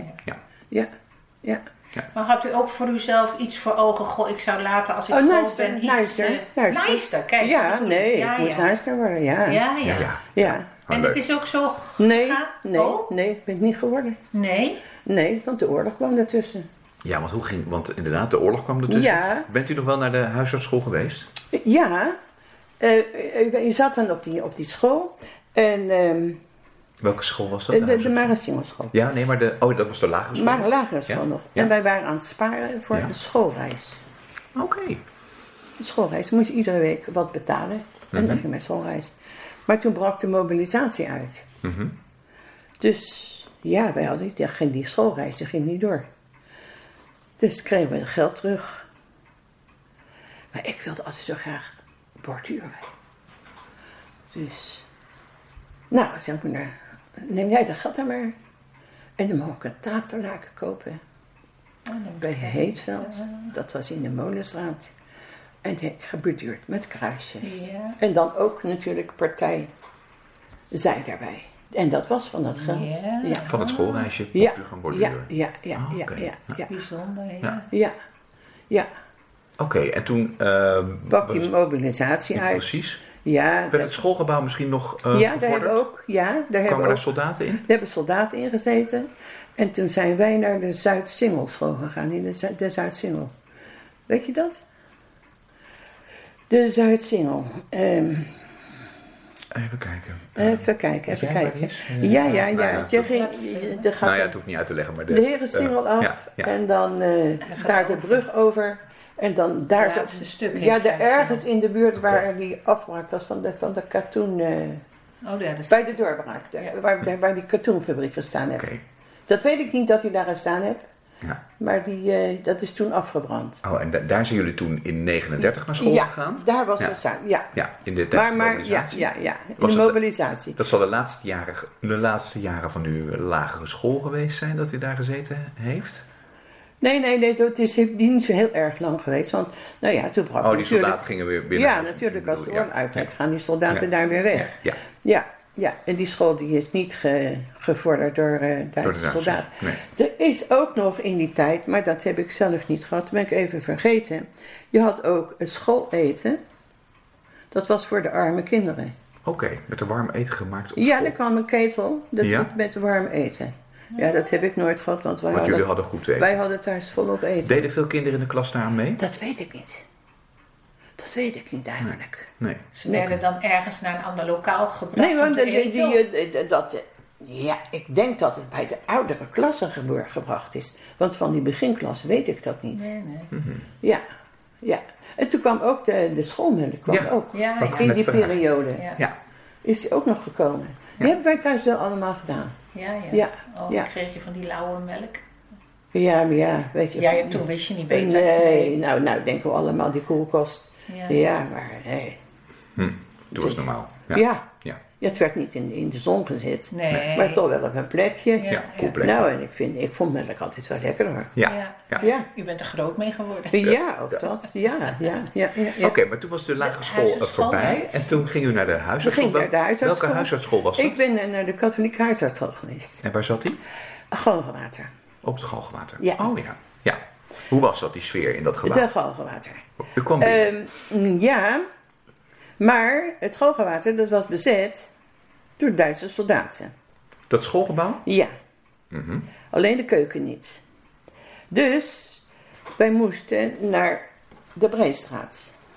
Ja. Maar had u ook voor uzelf iets voor ogen? Goh, ik zou later als ik Oh, groot naaister, ben iets... naaister. Naaister, kijk. Ja, dat bedoel ik. nee, Ja, ik moest ja. naaister worden, ja. Ja. Oh, En leuk. het is ook zo Nee, gegaan? nee, Oh, nee, ik ben het niet geworden. nee. Nee, want de oorlog kwam ertussen. Ja, want hoe ging... Want inderdaad, de oorlog kwam ertussen. Ja. Bent u nog wel naar de huisartsschool geweest? Ja, je zat dan op die school. En Welke school was dat? De de huisartsschool? Marensingerschool. Ja, nee, maar dat was de lagere school. Maar een lagere school Ja? nog. Ja. En wij waren aan het sparen voor Ja. een schoolreis. Oké. De schoolreis moest je iedere week wat betalen. En dan ging mijn schoolreis. Maar toen brak de mobilisatie uit. Mhm. Dus ja, wij hadden die schoolreis, die ging niet door. Dus kregen we het geld terug. Maar ik wilde altijd zo graag borduren. Dus, nou, zei ik moeder, neem jij dat geld dan maar. En dan mag ik een tafellaken kopen. Bij Heetveld, dat was in de Molenstraat. En die heb ik geborduurd met kruisjes. Ja. En dan ook natuurlijk partij zij daarbij. En dat was van dat geld. Ja. Van het schoolreisje mocht Ja, u gaan borduren. ja. Bijzonder, Ja. Oké, en toen... Pak die mobilisatie uit. Precies. Ja, Werd het schoolgebouw misschien nog ja, daar gevorderd? hebben we ook. Ja, daar hebben Kwamen we daar ook. soldaten in? Daar hebben soldaten in gezeten. En toen zijn wij naar de Zuid-Singelschool gegaan, in de Zuid-Singel. Weet je dat? De Zuid-Singel. Even kijken. Even kijken. Weet jij waar die is? Ja. Nou ja, Je ging, er gaat Nou ja, het hoeft niet uit te leggen, maar de Herensingel af. ja. En dan daar de brug over. En dan daar Het zo. laatste stuk heet Ja, daar Zuid-Singel. ergens in de buurt waar die afbraak was van de katoen. Oh, ja, dat is... Bij de doorbraak, Ja. waar die katoenfabriek gestaan heeft. Oké. Dat weet ik niet dat hij daar gestaan heeft. Ja. Maar dat is toen afgebrand. Oh, en daar zijn jullie toen in 39 naar school Ja, gegaan? daar was Ja. het staan. Ja. Ja, in de tijd van de Maar mobilisatie. ja. In Was de het- mobilisatie. Dat zal de laatste jaren van uw lagere school geweest zijn dat u daar gezeten heeft? Nee, het is niet zo heel erg lang geweest. Want, nou ja, toen brak Oh, die natuurlijk... soldaten gingen weer binnen. Ja, natuurlijk was de oorlog uit. Dan Ja. gaan die soldaten Ja. daar weer weg. Ja. Ja. En die school die is niet gevorderd door Duitse Duitsers, soldaten. nee. Er is ook nog in die tijd, maar dat heb ik zelf niet gehad, dat ben ik even vergeten. Je had ook een schooleten. Dat was voor de arme kinderen. Oké, met een warm eten gemaakt op Ja, school. er kwam een ketel met warm eten. Ja, dat heb ik nooit gehad, want Want jullie hadden goed te eten. wij hadden thuis volop eten. Deden veel kinderen in de klas daar aan mee? Dat weet ik niet. Dat weet ik niet eigenlijk. Nee. Ze werden dan ergens naar een ander lokaal gebracht Nee, om want te eten? ik denk dat het bij de oudere klassen gebracht is. Want van die beginklassen weet ik dat niet. Nee. Ja. En toen kwam ook de schoolmelk kwam Ja. ook. Ja, Dat- ja. In die Net vandaag. periode Ja. is die ook nog gekomen. Die hebben wij thuis wel allemaal gedaan. Ja. Ja, Oh, ja. dan kreeg je van die lauwe melk. Ja, maar ja, weet je. Ja, toen wist je niet beter. Nee, nou denken we allemaal die koelkast. Ja. Ja, maar nee. Toen was het normaal. Ja. Ja. Ja, het werd niet in de zon gezet. Nee. Maar toch wel op een plekje. Ja. Cool plek. Nou, en ik vond melk altijd wel lekker hoor. Ja. Ja. U bent er groot mee geworden. Ja, ook dat. Ja. Oké, maar toen was de lagere school huisartsschool, voorbij. En toen ging u naar de huisartsschool. We gingen naar de huisartsschool. Welke huisartsschool was dat? Ik ben naar de katholieke huisartsschool geweest. En waar zat die? Galgenwater. Op het Galgenwater. Ja. Oh ja. Hoe was dat, die sfeer in dat gebouw? De Galgenwater. U kwam binnen. Ja, maar het Galgenwater dat was bezet door Duitse soldaten. Dat schoolgebouw? Ja. Mhm. Alleen de keuken niet. Dus wij moesten naar de Breestraat.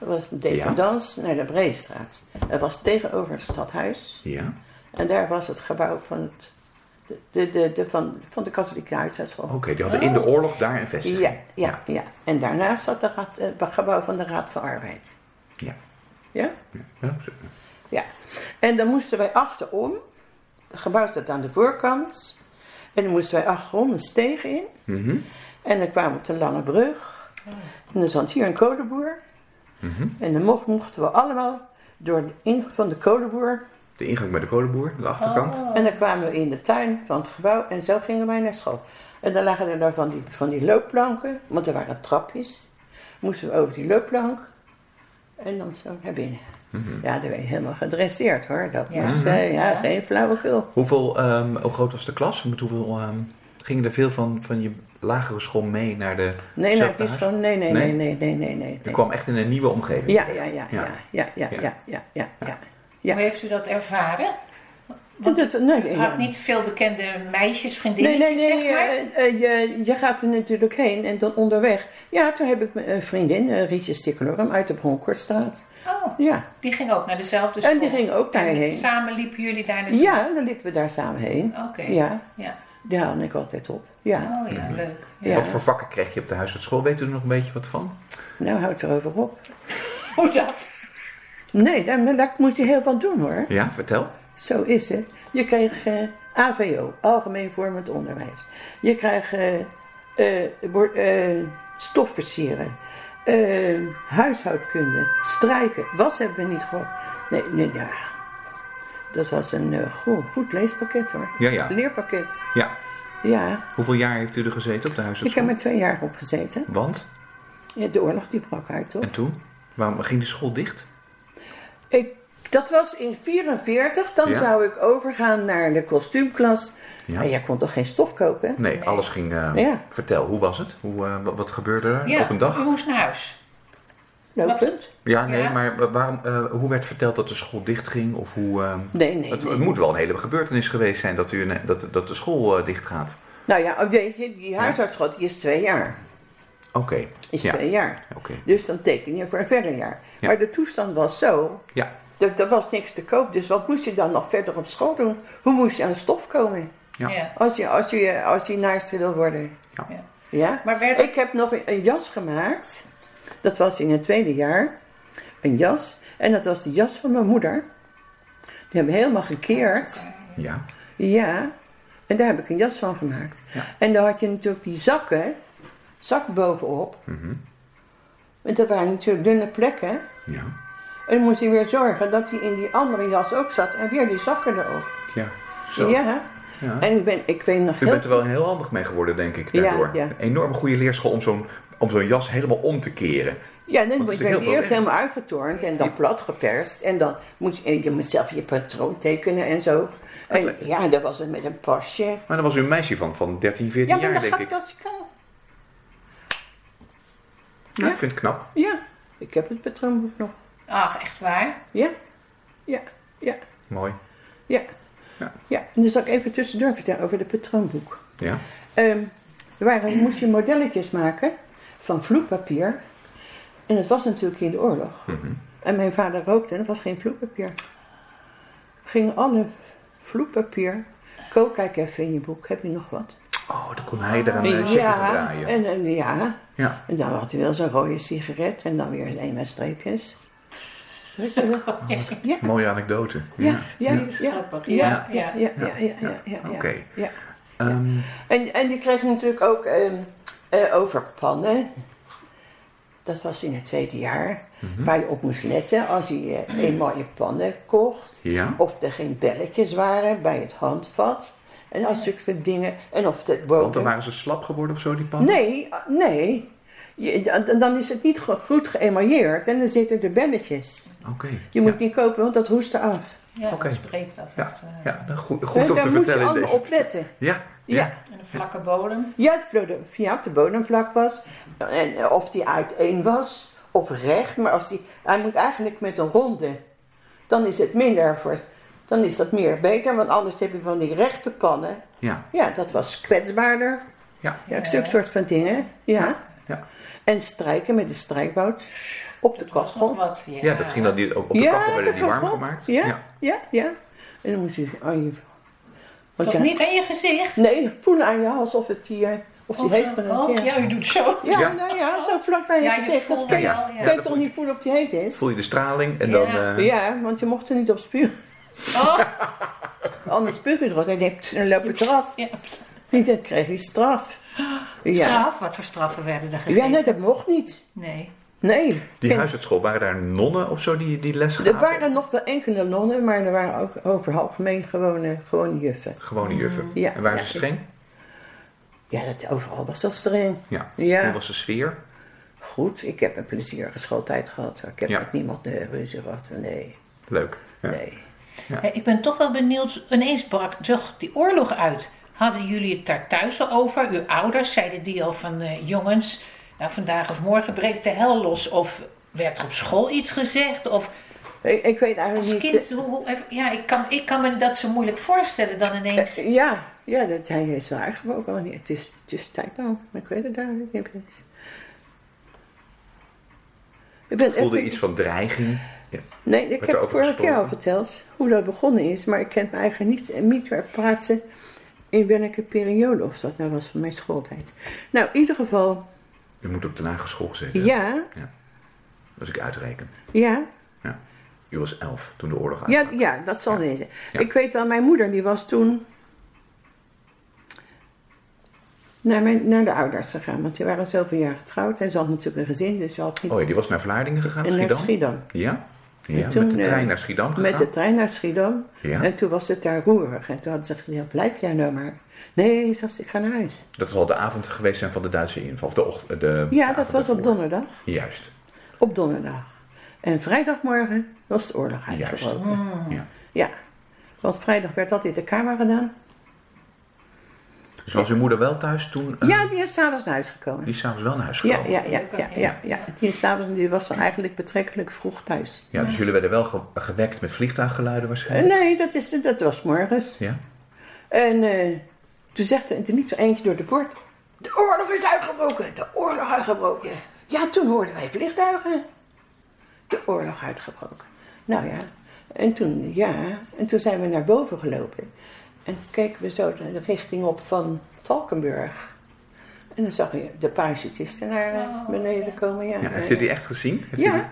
Dat was een dependance naar de Breestraat. Dat was tegenover het stadhuis. Ja. En daar was het gebouw van van de katholieke huisartsschool. Oké, die hadden in de oorlog daar een vestiging. Ja. En daarnaast zat het gebouw van de Raad van Arbeid. Ja. Ja? Ja. Ja. En dan moesten wij achterom. Het gebouw staat aan de voorkant. En dan moesten wij achterom een steeg in. Mhm. En dan kwamen we op de Lange Brug. En dan zat hier een kolenboer. Mhm. En dan mochten we allemaal door de ingang van de kolenboer. De ingang bij de kolenboer, de achterkant. En dan kwamen we in de tuin van het gebouw en zo gingen wij naar school. En dan lagen er daar van die loopplanken, want er waren trapjes. Moesten we over die loopplank en dan zo naar binnen. Mhm. Ja, daar ben je helemaal gedresseerd hoor. Dat Ja. was geen flauwekul. Hoe groot was de klas? Met hoeveel, gingen er veel van je lagere school mee naar de Nee, nou, het is zelfde gewoon, nee. Je kwam echt in een nieuwe omgeving. Ja. Ja. Hoe heeft u dat ervaren? Nee, U had niet veel bekende meisjes, vriendinnetjes, zeg maar? Je gaat er natuurlijk heen en dan onderweg. Ja, toen heb ik mijn vriendin, Rietje Stikkelorum, uit de Bronkhorststraat. Oh, Ja. die ging ook naar dezelfde school? En die ging ook daarheen. En samen liepen jullie daar naartoe? Ja, dan liepen we daar samen heen. Oké. Ja, Ja. die haalde ik altijd op. Ja. Oh ja, leuk. Ja. Wat voor vakken kreeg je op de huisartsschool? Weet u er nog een beetje wat van? Nou, houd erover op. Hoe dat? Nee, daar moest je heel wat doen hoor. Ja, vertel. Zo is het. Je kreeg AVO, Algemeen Vormend Onderwijs. Je kreeg stofversieren, huishoudkunde, strijken. Was hebben we niet gehoord. Nee, ja. Dat was een goed leespakket hoor. Ja. Leerpakket. Ja. Ja, Hoeveel jaar heeft u er gezeten op de ik huisartsschool? heb er 2 jaar op gezeten. Want? Ja, de oorlog die brak uit toch? En toen? Waarom ging de school dicht? Dat was in 1944, dan Ja. zou ik overgaan naar de kostuumklas. Ja. En jij kon toch geen stof kopen? Nee, alles ging... Ja. Vertel, hoe was het? Wat gebeurde er Ja, op een dag? u moest naar huis. Lopend? Ja, nee, Ja. maar waarom, hoe werd verteld dat de school dicht ging? Of hoe, Nee. het moet wel een hele gebeurtenis geweest zijn dat de school dicht gaat. Nou ja, weet je, die huisartsschool die is 2 jaar. Oké. Is Ja. 2 jaar. Oké. Dus dan teken je voor een verder jaar. Ja. Maar de toestand was zo, Ja. er was niks te koop. Dus wat moest je dan nog verder op school doen? Hoe moest je aan stof komen? Ja. Ja. Als je naast wil worden. Ja. Ja. Ja? Maar werd Ik heb nog een jas gemaakt. Dat was in het 2e jaar. Een jas. En dat was de jas van mijn moeder. Die hebben we helemaal gekeerd. Ja. Ja. En daar heb ik een jas van gemaakt. Ja. En dan had je natuurlijk die zakken bovenop. Mhm. Want dat waren natuurlijk dunne plekken. Ja. En dan moest je weer zorgen dat die in die andere jas ook zat. En weer die zakken erop. Ja. Zo. Ja. Ja. En ik weet nog U heel... bent er wel heel handig mee geworden, denk ik, daardoor. Ja. Een enorme goede leerschool om zo'n jas helemaal om te keren. Ja, dan Want werd het je is heel veel eerst werk. helemaal uitgetornd en dan plat geperst. En dan moest je zelf je patroon tekenen en zo. En ja, dat was het met een pasje. Maar dan was u een meisje van 13, 14 Ja, maar jaar, dat denk gaat ik. als ik kan. Ja, ik vind het knap. Ja, ik heb het patroonboek nog. Ach, echt waar? Ja. Mooi. En dan zal ik even tussendoor vertellen over het patroonboek. Ja. Moest je modelletjes maken van vloeipapier. En het was natuurlijk in de oorlog. Mhm. En mijn vader rookte en er was geen vloeipapier. We gingen alle vloeipapier. Kijk even in je boek, heb je nog wat? Oh, dan kon hij er een checkje van draaien. En Ja. en dan had hij wel zo'n rode sigaret en dan weer een met streepjes. Weet je wel? Ja. Mooie anekdote. Ja. Grappig. Ja. Oké. Ja. Ehm, En die kreeg natuurlijk ook over pannen. Dat was in het 2e jaar. Waar je op moest letten als je eenmaal je pannen kocht. ja. Of er geen belletjes waren bij het handvat. En als zulke dingen. En of de Want dan boter. waren ze slap geworden of zo, die pannen? Nee. Dan is het niet goed geëmailleerd. En dan zitten er belletjes. Oké. Je moet niet kopen, want dat hoest eraf. Ja, Oké. dat breekt af. Ja. Dat, Ja, nou, goed om Daar te moest je vertellen in allemaal deze. op letten. Ja. Ja. En een vlakke bodem. Ja, of de bodem vlak was. En of die uiteen was. Of recht. Maar hij moet eigenlijk met een ronde. Dan is het dan is dat meer beter. Want anders heb je van die rechte pannen. Ja. Ja, dat was kwetsbaarder. Ja. Ja, zulke soort van dingen. Ja. Ja. En strijken met de strijkbout op de kachel. Wat, Ja, dat ging dan op de kachel werden die warm gemaakt. Ja. En dan moest je aan je... Toch niet aan je gezicht? Nee, voelen aan je hals of die heet genoeg. Ja, u doet zo. Ja, nou ja, zo vlak bij je gezicht. voelt Kan je toch niet voelen of die heet is? Voel je de straling en dan... Ja, want je mocht er niet op spugen. Oh. Anders spuug je erop en dan loop je eraf. Ja. Dan kreeg je straf. Ja. Straf? Wat voor straffen werden er gegeven? Ja, nee, dat mocht niet. Nee. Die huisartsschool, waren daar nonnen of zo die les gaven? Er waren nog wel enkele nonnen, maar er waren ook over het algemeen gewone juffen. Gewone juffen. Ja, en waren ze streng? Ja, overal was dat streng. Ja. Hoe was de sfeer? Goed, ik heb een plezierige schooltijd gehad. Ik heb met niemand ruzie gehad. Nee. Leuk. Ja. Nee. Ja. Ik ben toch wel benieuwd, ineens brak toch die oorlog uit. Hadden jullie het daar thuis al over? Uw ouders, zeiden die al van jongens, nou, vandaag of morgen breekt de hel los? Of werd er op school iets gezegd? Of ik weet eigenlijk als niet... kind, ik kan me dat zo moeilijk voorstellen dan ineens... Ja, dat hij is wel uitgebroken. Het is tijd nou, maar ik weet het duidelijk niet. Voelde iets van dreiging? Ja. Nee, ik heb vorige keer al verteld hoe dat begonnen is, maar ik kan me eigenlijk niet meer plaatsen in welke periode of dat nou was van mijn schooltijd. Nou, in ieder geval... U moet op de lagere school gezeten. Ja. Als ik uitreken. Ja. U was 11 toen de oorlog uitbrak. Ja, dat zal wezen. Ja. Ik weet wel, mijn moeder die was toen naar de ouders gegaan, want die waren zoveel jaar getrouwd en ze had natuurlijk een gezin, dus ze had niet... Oh ja, die was naar Vlaardingen gegaan, Schiedam? Naar Schiedam. Ja? Ja, toen, met de trein naar Schiedam gegaan? Met de trein naar Schiedam. Ja. En toen was het daar roerig. En toen hadden ze gezegd, blijf jij nou maar. Nee, ik ga naar huis. Dat zal de avond geweest zijn van de Duitse inval? Of de ja, dat was op donderdag. Juist. Op donderdag. En vrijdagmorgen was de oorlog uitgebroken. Ja. Want vrijdag werd dat in de kamer gedaan. Dus was uw moeder wel thuis toen? Ja, die is s'avonds naar huis gekomen. Die is s'avonds wel naar huis gekomen? Ja. Die was dan eigenlijk betrekkelijk vroeg thuis. Ja, dus jullie werden wel gewekt met vliegtuiggeluiden waarschijnlijk? Nee, dat was 's morgens. Ja. En toen zegt er niet eentje door de poort: de oorlog is uitgebroken, de oorlog uitgebroken. Ja, toen hoorden wij vliegtuigen. De oorlog uitgebroken. Nou ja, en toen zijn we naar boven gelopen. En keken we zo de richting op van Valkenburg. En dan zag je de parachutisten naar beneden komen. Ja, heeft u die echt gezien?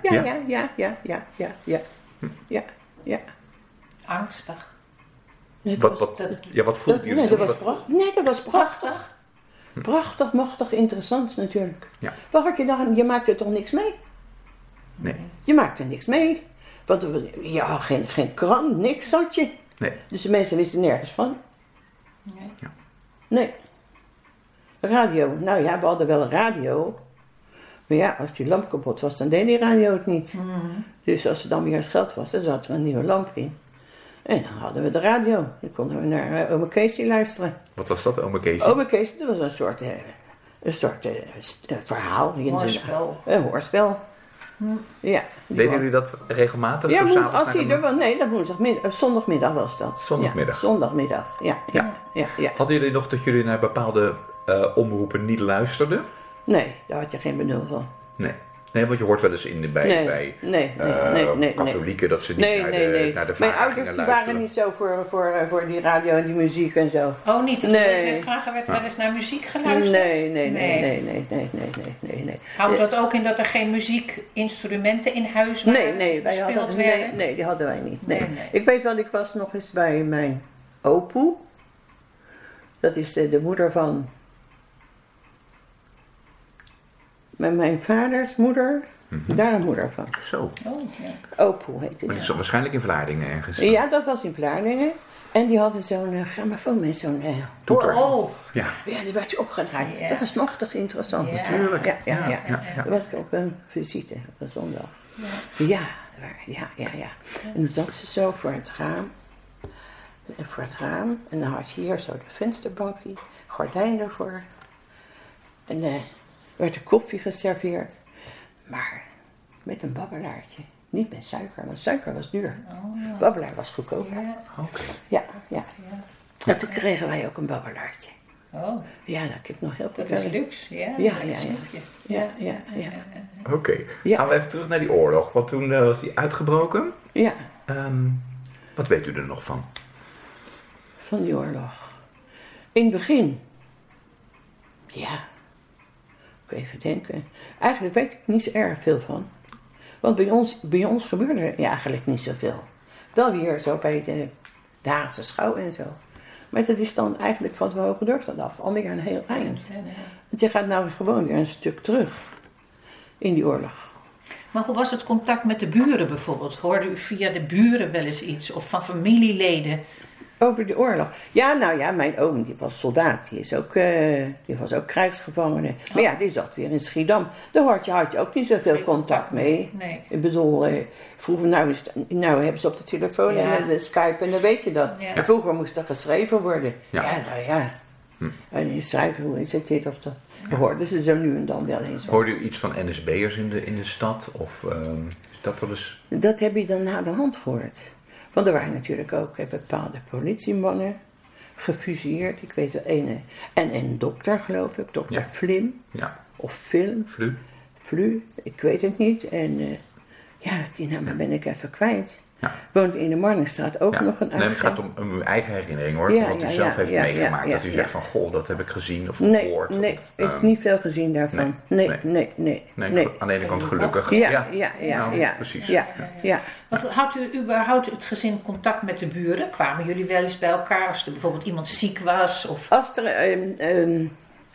Ja. Angstig. Wat voelde je? Dat was prachtig. Prachtig, machtig, interessant natuurlijk. Ja. Wat had je dan? Je maakte er toch niks mee? Nee. Je maakte niks mee. Want geen krant, niks had je. Nee. Dus de mensen wisten nergens van. Nee. Ja. Nee. Radio. Nou ja, we hadden wel een radio. Maar ja, als die lamp kapot was, dan deed die radio het niet. Mm-hmm. Dus als er dan weer eens geld was, dan zat er een nieuwe lamp in. En dan hadden we de radio. Dan konden we naar Ome Keesje luisteren. Wat was dat, Ome Keesje? Ome Keesje, dat was een soort verhaal. Hoorspel. Een hoorspel. Ja. Deden jullie dat regelmatig? Ja, zondagmiddag was dat. Zondagmiddag? Ja, zondagmiddag, ja. Hadden jullie nog dat jullie naar bepaalde omroepen niet luisterden? Nee, daar had je geen benul van. Nee, want je hoort wel eens bij katholieken dat ze niet naar de Mijn ouders die waren niet zo voor die radio en die muziek en zo. Oh, niet? Dat ik vragen, werd wel eens naar muziek geluisterd? Nee. Houdt dat ook in dat er geen muziekinstrumenten in huis waren? Nee, die hadden wij niet. Nee. Ik weet wel, ik was nog eens bij mijn opoe. Dat is de moeder van... Met mijn vaders moeder, daar een moeder van. Zo. Opoe heette die. Maar dat is waarschijnlijk in Vlaardingen ergens. Ja, dat was in Vlaardingen. En die hadden zo'n grammofoon met zo'n toeter. Ja, die werd opgedraaid. Yeah. Dat was machtig interessant. Natuurlijk. Ja. Daar was ik op een visite op een zondag. Ja. En dan zat ze zo voor het raam. En dan had je hier zo de vensterbankje, gordijn ervoor. En werd er koffie geserveerd, maar met een babbelaartje. Niet met suiker, want suiker was duur. Babbelaar was goedkoper. Okay. Ja. En toen kregen wij ook een babbelaartje. Oh, Ja, dat heb ik nog heel goed. dat is luxe. Ja, Ja, lekker ja, ja. snoepje. Ja. Oké, Ja. gaan we even terug naar die oorlog. Want toen was die uitgebroken. Ja, Wat weet u er nog van? van die oorlog. In het begin. Ja. Ik even denken. Eigenlijk weet ik niet zo erg veel van. Want bij ons gebeurde er eigenlijk niet zoveel. Wel weer zo bij de Haagse Schouw en zo. Maar dat is dan eigenlijk van het Hoge Dorpsstad af. Alweer een heel eind. Want je gaat nou gewoon weer een stuk terug. In die oorlog. Maar hoe was het contact met de buren bijvoorbeeld? Hoorde u via de buren wel eens iets? Of van familieleden? Over de oorlog. Ja, nou ja, mijn oom die was soldaat. Die was ook krijgsgevangene. Maar ja, die zat weer in Schiedam. Daar had je ook niet zoveel contact mee. Nee. Ik bedoel, vroeger, nou hebben ze op de telefoon en de Skype en dan weet je dat. Ja. En vroeger moest er geschreven worden. Ja. Ja, nou ja. En in schrijven, hoe is het dit of dat? Dan hoorden ze zo nu en dan wel eens. Hoorde u iets van NSB'ers in de stad? Of is dat wel eens... Dat heb je dan na de hand gehoord. Want er waren natuurlijk ook bepaalde politiemannen gefusilleerd. Ik weet er een. En een dokter, geloof ik. Dokter Flim. Ja, Of Film. Flu. Ik weet het niet. En die naam ben ik even kwijt. Ja. Woont in de Marnixstraat ook nog een Nee, het gaat om uw eigen herinnering hoor. Ja, wat u ja, zelf heeft ja, meegemaakt. ja, dat u ja. zegt van, goh, dat heb ik gezien of Nee, gehoord. nee, of, ik heb niet veel gezien daarvan. Nee. aan de ene kant gelukkig. Ja, precies. Ja. Want had u überhaupt het gezin contact met de buren? Kwamen jullie wel eens bij elkaar als er bijvoorbeeld iemand ziek was? Of... Als er...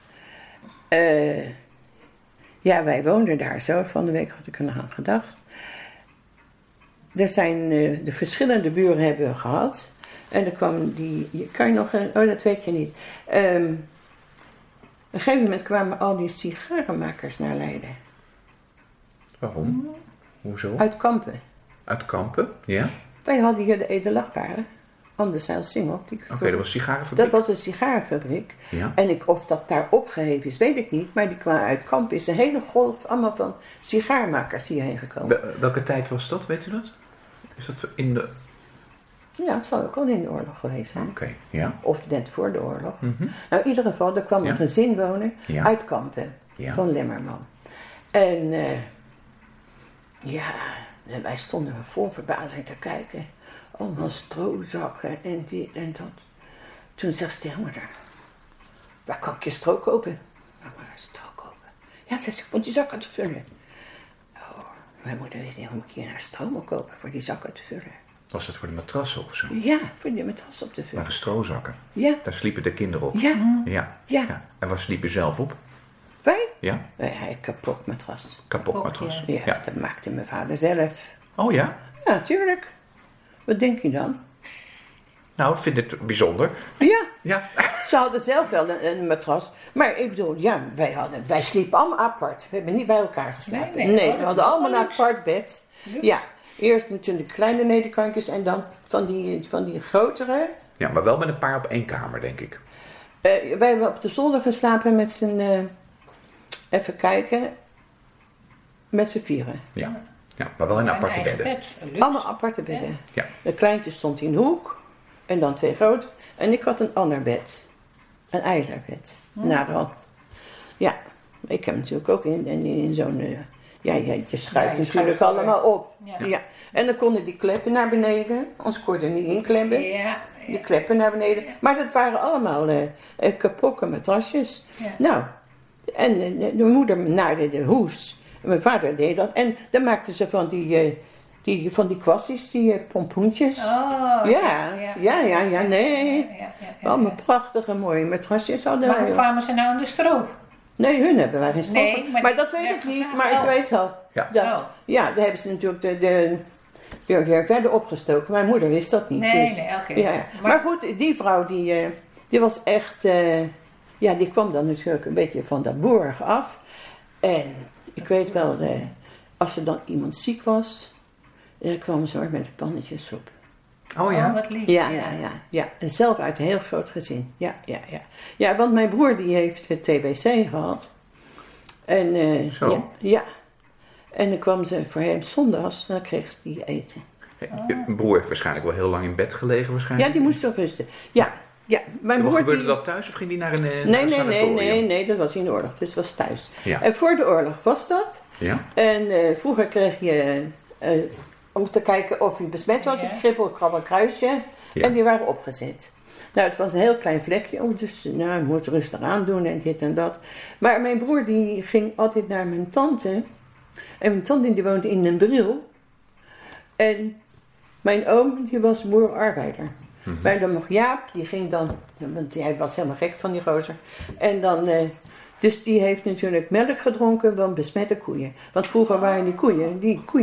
wij woonden daar zo. Van de week had ik eraan gedacht. Er zijn de verschillende buren hebben we gehad. En er kwam die... Kan je nog... dat weet je niet. Op een gegeven moment kwamen al die sigarenmakers naar Leiden. Waarom? Hoezo? Uit Kampen. Uit Kampen? Ja? Wij hadden hier de Edelachtbare. Anders zijn Singel. Oké, dat was sigarenfabriek. Dat was een sigarenfabriek. Ja. En of dat daar opgeheven is, weet ik niet. Maar die kwamen uit Kampen. Is een hele golf allemaal van sigaarmakers hierheen gekomen. Welke tijd was dat, weet u dat? Is dat in de... Ja, het zal ook al in de oorlog geweest zijn. Oké, ja. Of net voor de oorlog. Mhm. Nou, in ieder geval, er kwam een gezin wonen Ja. uit Kampen. Ja. Van Lemmerman. En en wij stonden vol verbazing te kijken. Allemaal strozakken en dit en dat. Toen zegt ze tegen moeder, waar kan ik je stro kopen? Waar kan ik stro kopen? Ja, ze zegt, ik moet die zakken te vullen. Oh, mijn moeder wist niet hoe ik hier naar stro moet kopen voor die zakken te vullen. Was het voor de matrassen of zo? Ja, voor die matras op te vullen. Waren strozakken? Ja. Daar sliepen de kinderen op? Ja. Ja. En waar sliep je zelf op? Wij? Ja? Ja, kapot matras. Kapot matras. Ja, dat maakte mijn vader zelf. Oh ja? Ja, tuurlijk. Wat denk je dan? Nou, ik vind het bijzonder. Ja, Ja. ze hadden zelf wel een matras. Maar ik bedoel, ja, wij sliepen allemaal apart. We hebben niet bij elkaar geslapen. Nee, we hadden allemaal een apart bed. Ja, eerst natuurlijk de kleine nederkantjes en dan van die grotere. Ja, maar wel met een paar op één kamer, denk ik. Wij hebben op de zolder geslapen met z'n... even kijken. Met z'n vieren. Ja. Ja, maar wel in aparte bedden. Allemaal aparte bedden. Ja. De kleintje stond in de hoek. En dan 2 grote. En ik had een ander bed. Een ijzerbed. Naderhand. Ja. Ik heb natuurlijk ook in zo'n... je schuift natuurlijk allemaal op. Ja. En dan konden die kleppen naar beneden. Anders kon je er niet inklemmen. Ja. Die kleppen naar beneden. Maar dat waren allemaal kapotte matrasjes. Ja. Nou. En de moeder naaide de hoes. En mijn vader deed dat. En dan maakten ze van die kwastjes, die pompoentjes. Oh, nee. Allemaal prachtige, mooie matrasjes hadden Maar wij. hoe kwamen ze nou aan de stroop? Nee, hun hebben wij geen stroop. Nee, maar dat weet ik niet. Maar ik weet wel. Ja. Dat, daar hebben ze natuurlijk weer verder opgestoken. Mijn moeder wist dat niet. Oké. Ja. Maar goed, die vrouw die was echt... die kwam dan natuurlijk een beetje van dat boerig af. En ik weet wel, als er dan iemand ziek was... dan kwam ze met een pannetje soep. Oh ja? Wat lief. Ja. En zelf uit een heel groot gezin. Ja, want mijn broer die heeft het TBC gehad. En, Zo? Ja. En dan kwam ze voor hem zondags, dan kreeg ze die eten. Je broer heeft waarschijnlijk wel heel lang in bed gelegen waarschijnlijk. Ja, die moest toch rusten. Ja, Ja, mijn Hoe broer gebeurde die... dat thuis of ging die naar een sanatorium? Nee, dat was in de oorlog. Dus het was thuis. Ja. En voor de oorlog was dat. Ja? En vroeger kreeg je, om te kijken of je besmet was, Ja. een kribbel, krabbel, kruisje. Ja. En die waren opgezet. Nou, het was een heel klein vlekje, dus je moest rustig aandoen en dit en dat. Maar mijn broer die ging altijd naar mijn tante. En mijn tante die woonde in Den Bril. En mijn oom die was boerenarbeider. Maar dan nog Jaap, die ging dan, want hij was helemaal gek van die gozer. En dan, dus die heeft natuurlijk melk gedronken van besmette koeien. Want vroeger waren die koeien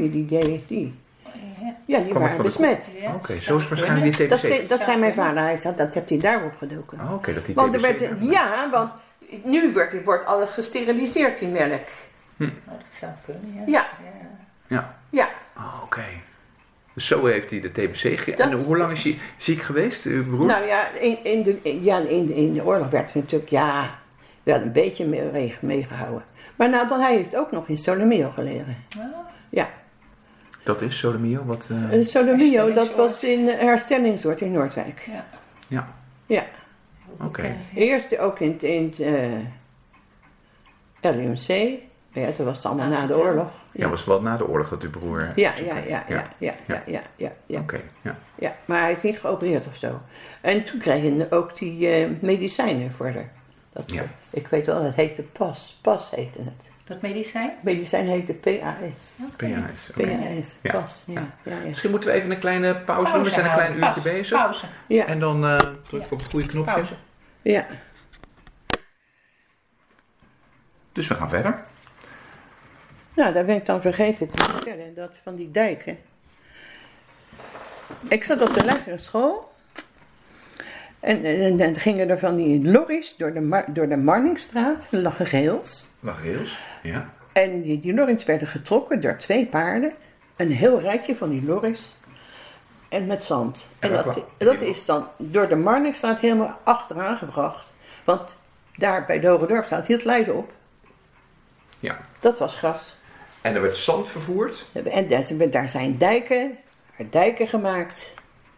die Kwam het waren van de besmet. Ja, Oké, dat zo is waarschijnlijk die Dat, TBC. dat zei mijn vader, hij zei, dat heeft hij daarop gedoken. Oh, oké, dat die Want er TBC... werd, ja, want nu wordt alles gesteriliseerd, die melk. dat zou kunnen, ja. Ja, Ja, ja. oh, oké. Dus zo heeft hij de TBC gekregen. En hoe lang is hij ziek geweest, uw broer? Nou ja, in de oorlog werd hij natuurlijk, wel een beetje meegehouden. Maar nou, dan, hij heeft ook nog in Solomeo gelegen. Ja. Dat is Solomeo, wat... Solomeo, dat was in herstellingsoord in Noordwijk. Ja. Ja, Ja. oké. Eerst ook in het LUMC. Ja, dat was het allemaal na de oorlog. Ja, was het wel na de oorlog dat uw broer... Ja. Oké, ja. Ja, maar hij is niet geopereerd of zo. En toen kreeg je ook die medicijnen voor haar. Ja. Ik weet wel, het heette PAS. PAS heette het. Dat medicijn? Medicijn heette PAS. PAS, oké. PAS, Ja. PAS, ja. Misschien moeten we even een kleine pauze doen. We zijn een klein uurtje bezig. Pauze. Ja, En dan druk ik op het goede knopje. Pauze. ja. Dus we gaan verder. Nou, daar ben ik dan vergeten te vertellen, dat van die dijken. Ik zat op de lagere school. En dan gingen er van die lorries door de Marnixstraat, er lag rails. Wacht rails. Ja. En die lorries werden getrokken door 2 paarden. Een heel rijtje van die lorries. En met zand. En dat is dan door de Marnixstraat helemaal achteraan gebracht. Want daar bij de Hoge Dorpstraat hield Leiden op. Ja. Dat was gras. En er werd zand vervoerd. En daar zijn dijken gemaakt.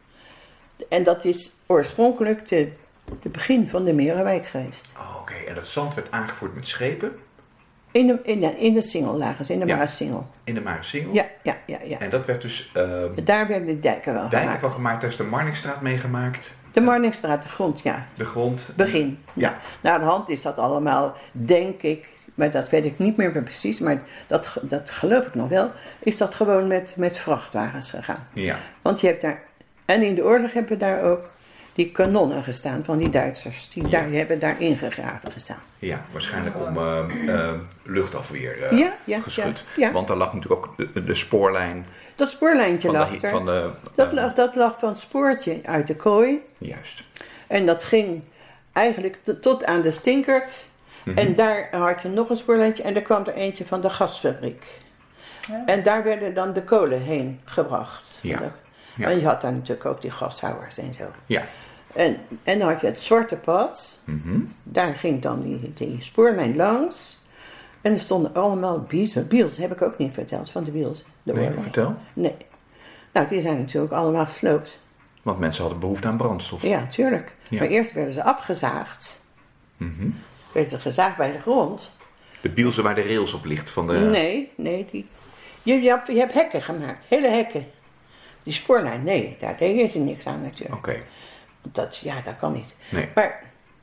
En dat is oorspronkelijk de begin van de Merenwijk geweest. Oh, oké. En dat zand werd aangevoerd met schepen. In de Singel lagen ze, in de Ja. Maasingel. In de Maarssingel. Ja. En dat werd dus Daar werden de dijken wel dijken gemaakt. van gemaakt. Daar is de Marnixstraat meegemaakt. De Marnixstraat, de grond, ja. De grond. Begin. Ja. Naar de hand is dat allemaal, denk ik, maar dat weet ik niet meer precies, maar dat geloof ik nog wel, is dat gewoon met vrachtwagens gegaan. Ja. Want je hebt daar, en in de oorlog hebben daar ook die kanonnen gestaan van die Duitsers. Die hebben daar ingegraven gestaan. Ja, waarschijnlijk om luchtafweer geschud. Ja. Want daar lag natuurlijk ook de spoorlijn Dat spoorlijntje van lag er. Dat lag van het spoortje uit de kooi. Juist. En dat ging eigenlijk tot aan de Stinkert. En daar had je nog een spoorlijntje en er kwam er eentje van de gasfabriek. Ja. En daar werden dan de kolen heen gebracht. Ja. Ja. En je had daar natuurlijk ook die gashouwers en zo. Ja. En dan had je het Zwarte Pad. Daar ging dan die spoorlijn langs. En er stonden allemaal biels. Biels heb ik ook niet verteld van de biels. Nee, vertel. Nee. Nou, die zijn natuurlijk allemaal gesloopt. Want mensen hadden behoefte aan brandstof. Ja, tuurlijk. Ja. Maar eerst werden ze afgezaagd. Werden ze gezaagd bij de grond. De bielsen waar de rails op ligt van de... Nee. Je hebt hekken gemaakt. Hele hekken. Die spoorlijn, nee. Daar deden ze niks aan natuurlijk. Oké. Dat kan niet. Nee. Maar,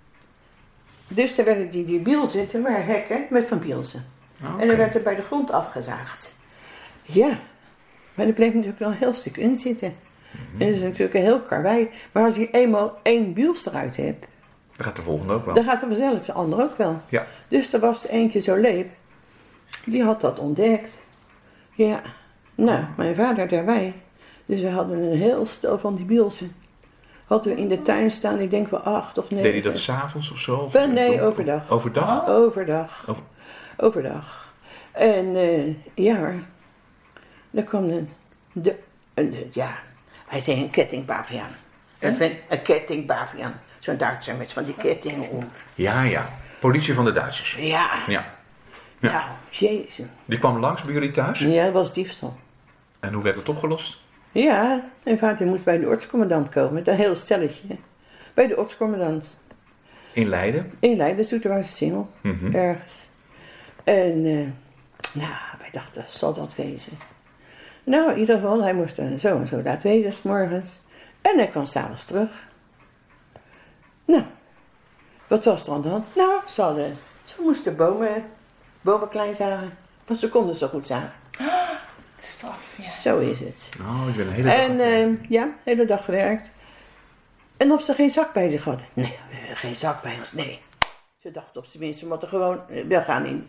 dus er werden die bielsen, er waren hekken met van bielsen. Oké. En dan werd er bij de grond afgezaagd. Ja, maar er bleef natuurlijk wel een heel stuk in zitten. En dat is natuurlijk een heel karwei. Maar als je eenmaal 1 biels eruit hebt, Dan gaat de volgende ook wel. dan gaat er vanzelf de ander ook wel. Ja. Dus er was eentje zo leep, die had dat ontdekt. Ja, nou, mijn vader daarbij. Dus we hadden een heel stel van die bielsen. Hadden we in de tuin staan, ik denk wel 8 of 9. Deed hij dat 's avonds of zo? Of Nee, donker? overdag. Overdag? Overdag. Over- Overdag. En ja hoor, er kwam hij zei een kettingbaviaan. Een kettingbaviaan. Zo'n Duitser met van die kettingen om. Ja. Politie van de Duitsers. Ja, Ja. nou, jezus. Die kwam langs bij jullie thuis. Ja, dat was diefstal. En hoe werd het opgelost? Ja, mijn vader moest bij de ortscommandant komen met een heel stelletje. Bij de ortscommandant. In Leiden? In Leiden, Zoeterwoude Singel. Ergens. En wij dachten, zal dat wezen? Nou, in ieder geval, hij moest er zo en zo laat wezen, 's morgens. En hij kwam 's avonds terug. Nou, wat was er aan de hand? Nou, ze moesten bomen klein zagen. Want ze konden zo goed zagen. Straf, ja. Zo is het. Oh, ik ben een hele dag aan het werk. Ja, de hele dag gewerkt. En of ze geen zak bij zich hadden. Nee, we hebben geen zak bij ons, nee. Ze dachten op zijn minst, ze moeten gewoon wel gaan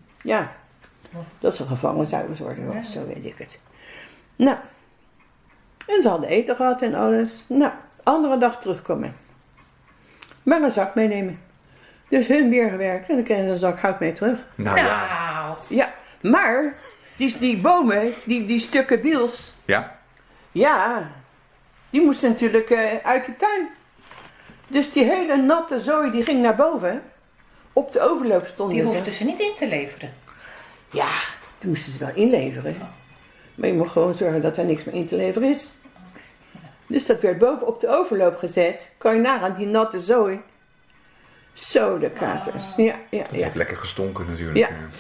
dat ze gevangen zouden worden, zo weet ik het. Nou, en ze hadden eten gehad en alles. Nou, andere dag terugkomen. Maar een zak meenemen. Dus hun weer gewerkt en dan kregen ze een zak hout mee terug. Nou ja. Ja, maar die bomen, die stukken wiels, Ja? ja, die moesten natuurlijk uit de tuin. Dus die hele natte zooi die ging naar boven. Op de overloop stonden Die ze. hoefden ze niet in te leveren. Ja, die moesten ze wel inleveren. Maar je moet gewoon zorgen dat er niks meer in te leveren is. Dus dat werd boven op de overloop gezet. Kan je nagaan, die natte zooi. Zo, de katers. Ja. Dat heeft lekker gestonken natuurlijk.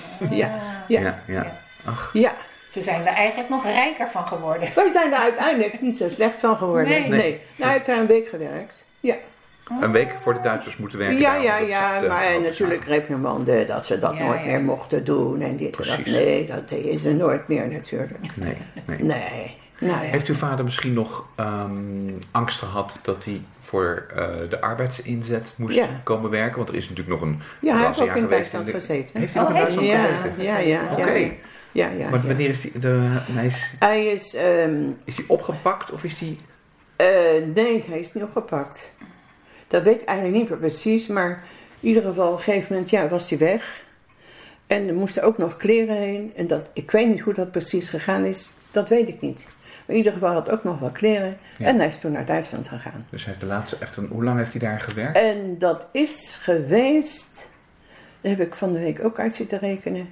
Ja. Ach. Ja. Ze zijn er eigenlijk nog rijker van geworden. We zijn er uiteindelijk niet zo slecht van geworden. Nee. Nou, hij heeft daar een week gewerkt. Ja. Een week voor de Duitsers moeten werken. Ja, daarom dat ze de maar grote natuurlijk reprimanden dat ze dat nooit meer mochten doen en dit en dat. Precies. Nee, dat deden ze nooit meer natuurlijk. zaken- Nee. Nee. Nou ja. Heeft uw vader misschien nog angst gehad dat hij voor de arbeidsinzet moest komen werken? Want er is natuurlijk nog een Ja, hij heeft ook rassenjaar in geweest. Duitsland gezeten. Heeft hij ook in heeft Duitsland hij? gezeten? Ja. Oké. Ja. Maar wanneer is Hij is, is hij opgepakt of is hij... nee, hij is niet opgepakt. Dat weet ik eigenlijk niet meer precies, maar in ieder geval op een gegeven moment was hij weg. En er moesten ook nog kleren heen. En ik weet niet hoe dat precies gegaan is, dat weet ik niet. Maar in ieder geval had ook nog wel kleren. Ja. En hij is toen naar Duitsland gegaan. Dus hij heeft de laatste hoe lang heeft hij daar gewerkt? En dat is geweest, dat heb ik van de week ook uit zitten rekenen.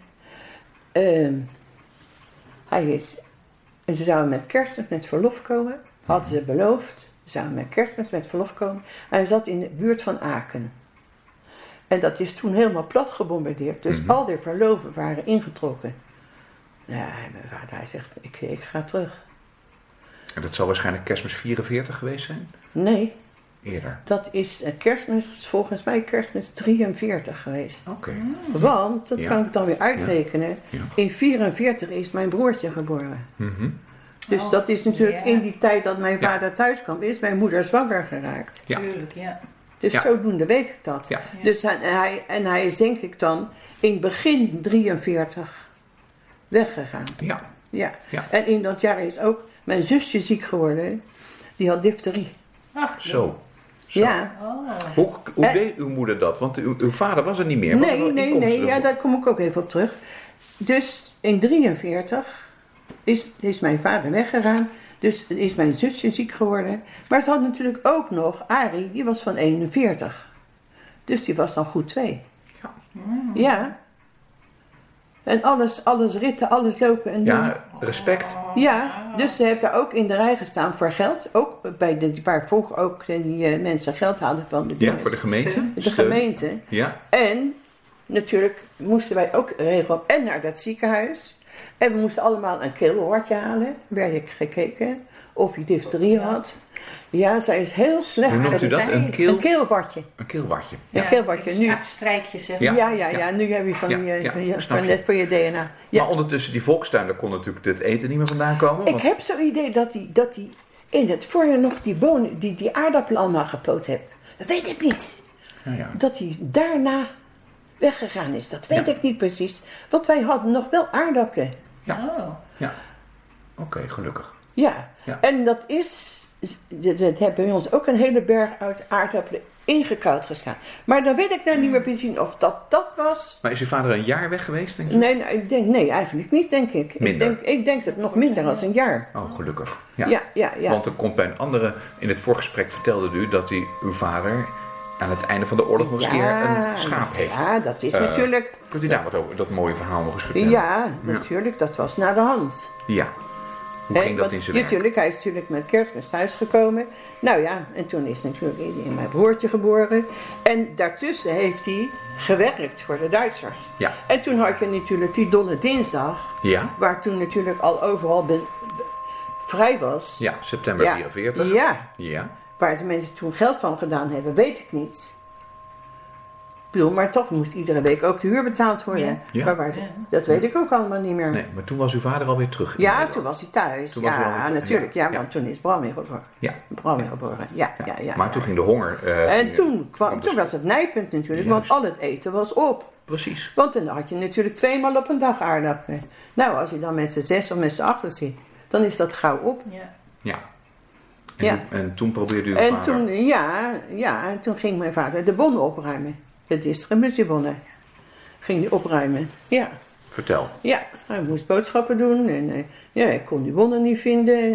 En ze zouden met Kerstmis met verlof komen, hadden ze beloofd. Ze zouden met Kerstmis met verlof komen. Hij zat in de buurt van Aken. En dat is toen helemaal plat gebombardeerd. Dus al die verloven waren ingetrokken. Ja, mijn vader, hij zegt, ik ga terug. En dat zal waarschijnlijk Kerstmis 44 geweest zijn? Nee, Eerder. dat is Kerstmis, volgens mij Kerstmis 43 geweest. Oké. Want, dat Ja. kan ik dan weer uitrekenen, Ja. in 44 is mijn broertje geboren. Mhm. Dus dat is natuurlijk ja. in die tijd dat mijn Ja. vader thuis kwam, is mijn moeder zwanger geraakt. Ja. Tuurlijk, ja. Dus Ja. zodoende weet ik dat. Ja. Dus hij is denk ik dan in begin 43 weggegaan. Ja. Ja. Ja. En in dat jaar is ook mijn zusje ziek geworden. Die had difterie. Ach, Zo. Ja. Oh. Hoe deed uw moeder dat? Want uw vader was er niet meer. Was er wel Nee. inkomsten Ja, ervoor? daar kom ik ook even op terug. Dus in 43 is mijn vader weggegaan. Dus is mijn zusje ziek geworden. Maar ze had natuurlijk ook nog Arie, die was van 41. Dus die was dan goed 2. Ja. Ja. En alles ritten, alles lopen en doen. Ja, respect. Ja, dus ze heeft daar ook in de rij gestaan voor geld. Ook waar vroeger ook die mensen geld hadden van de Ja, jongens. voor de gemeente. De Steun. gemeente. Ja. En natuurlijk moesten wij ook regelen en naar dat ziekenhuis. En we moesten allemaal een keelwoordje halen. Werd ik gekeken of hij difterie had. Ja, zij is heel slecht. Hoe noemt u dat? Een keelwartje. Een keelwartje. Ja, keelwartje. Nu. Strijkjes, zeg Ja. maar. Ja, nu heb je van, snap van je. net voor je DNA. Ja. Maar ondertussen, die volkstuin, daar kon natuurlijk het eten niet meer vandaan komen. Ik want- heb zo'n idee dat hij in het voorjaar nog die bonen, die aardappelen allemaal gepoot heeft. Dat weet ik niet. Ja. Dat hij daarna weggegaan is, dat weet Ja. ik niet precies. Want wij hadden nog wel aardappelen. Oh. Ja. Oké, gelukkig. Ja, Ja. en dat hebben bij ons ook een hele berg uit aardappelen ingekoud gestaan. Maar dan weet ik nou niet meer precies of dat was. Maar is uw vader een jaar weg geweest, denk je? Nee, eigenlijk niet, denk ik. Minder. Ik denk het nog minder dan een jaar. Oh, gelukkig. Ja. Want er komt bij een andere, in het voorgesprek vertelde u dat uw vader aan het einde van de oorlog nog eens een keer een schaap heeft. Ja, dat is natuurlijk. Kunt u daar wat over dat mooie verhaal nog eens vertellen? Ja, natuurlijk, dat was naar de hand. Ja. Hoe ging dat in zijn werk? Natuurlijk, hij is natuurlijk met Kerstmis thuisgekomen. Nou ja, en toen is natuurlijk mijn broertje geboren. En daartussen heeft hij gewerkt voor de Duitsers. Ja. En toen had je natuurlijk die Dolle Dinsdag. Ja. Waar toen natuurlijk al overal vrij was. Ja, september 44. Ja. Ja. Waar de mensen toen geld van gedaan hebben, weet ik niet. Ik bedoel, maar toch moest iedere week ook de huur betaald worden. Ja. Ja. Maar dat weet ik ook allemaal niet meer. Nee, maar toen was uw vader alweer terug in Ja, Nederland. toen was hij thuis. Toen was hij ja, alweer terug. natuurlijk. Ja, Ja. want toen is Bram weer geboren. Ja. Bram weer geboren. Ja. Maar toen ging de honger... En toen was het nijpend natuurlijk, Juist. want al het eten was op. Precies. Want dan had je natuurlijk 2 maal op een dag aardappelen. Nou, als je dan met z'n 6 of met z'n 8 zit, dan is dat gauw op. Ja. Ja. Ja. En toen probeerde uw En vader... toen, en toen ging mijn vader de bonnen opruimen. De distributiebonnen. Ging hij opruimen. Ja. Vertel. Ja, hij moest boodschappen doen en ik kon die bonnen niet vinden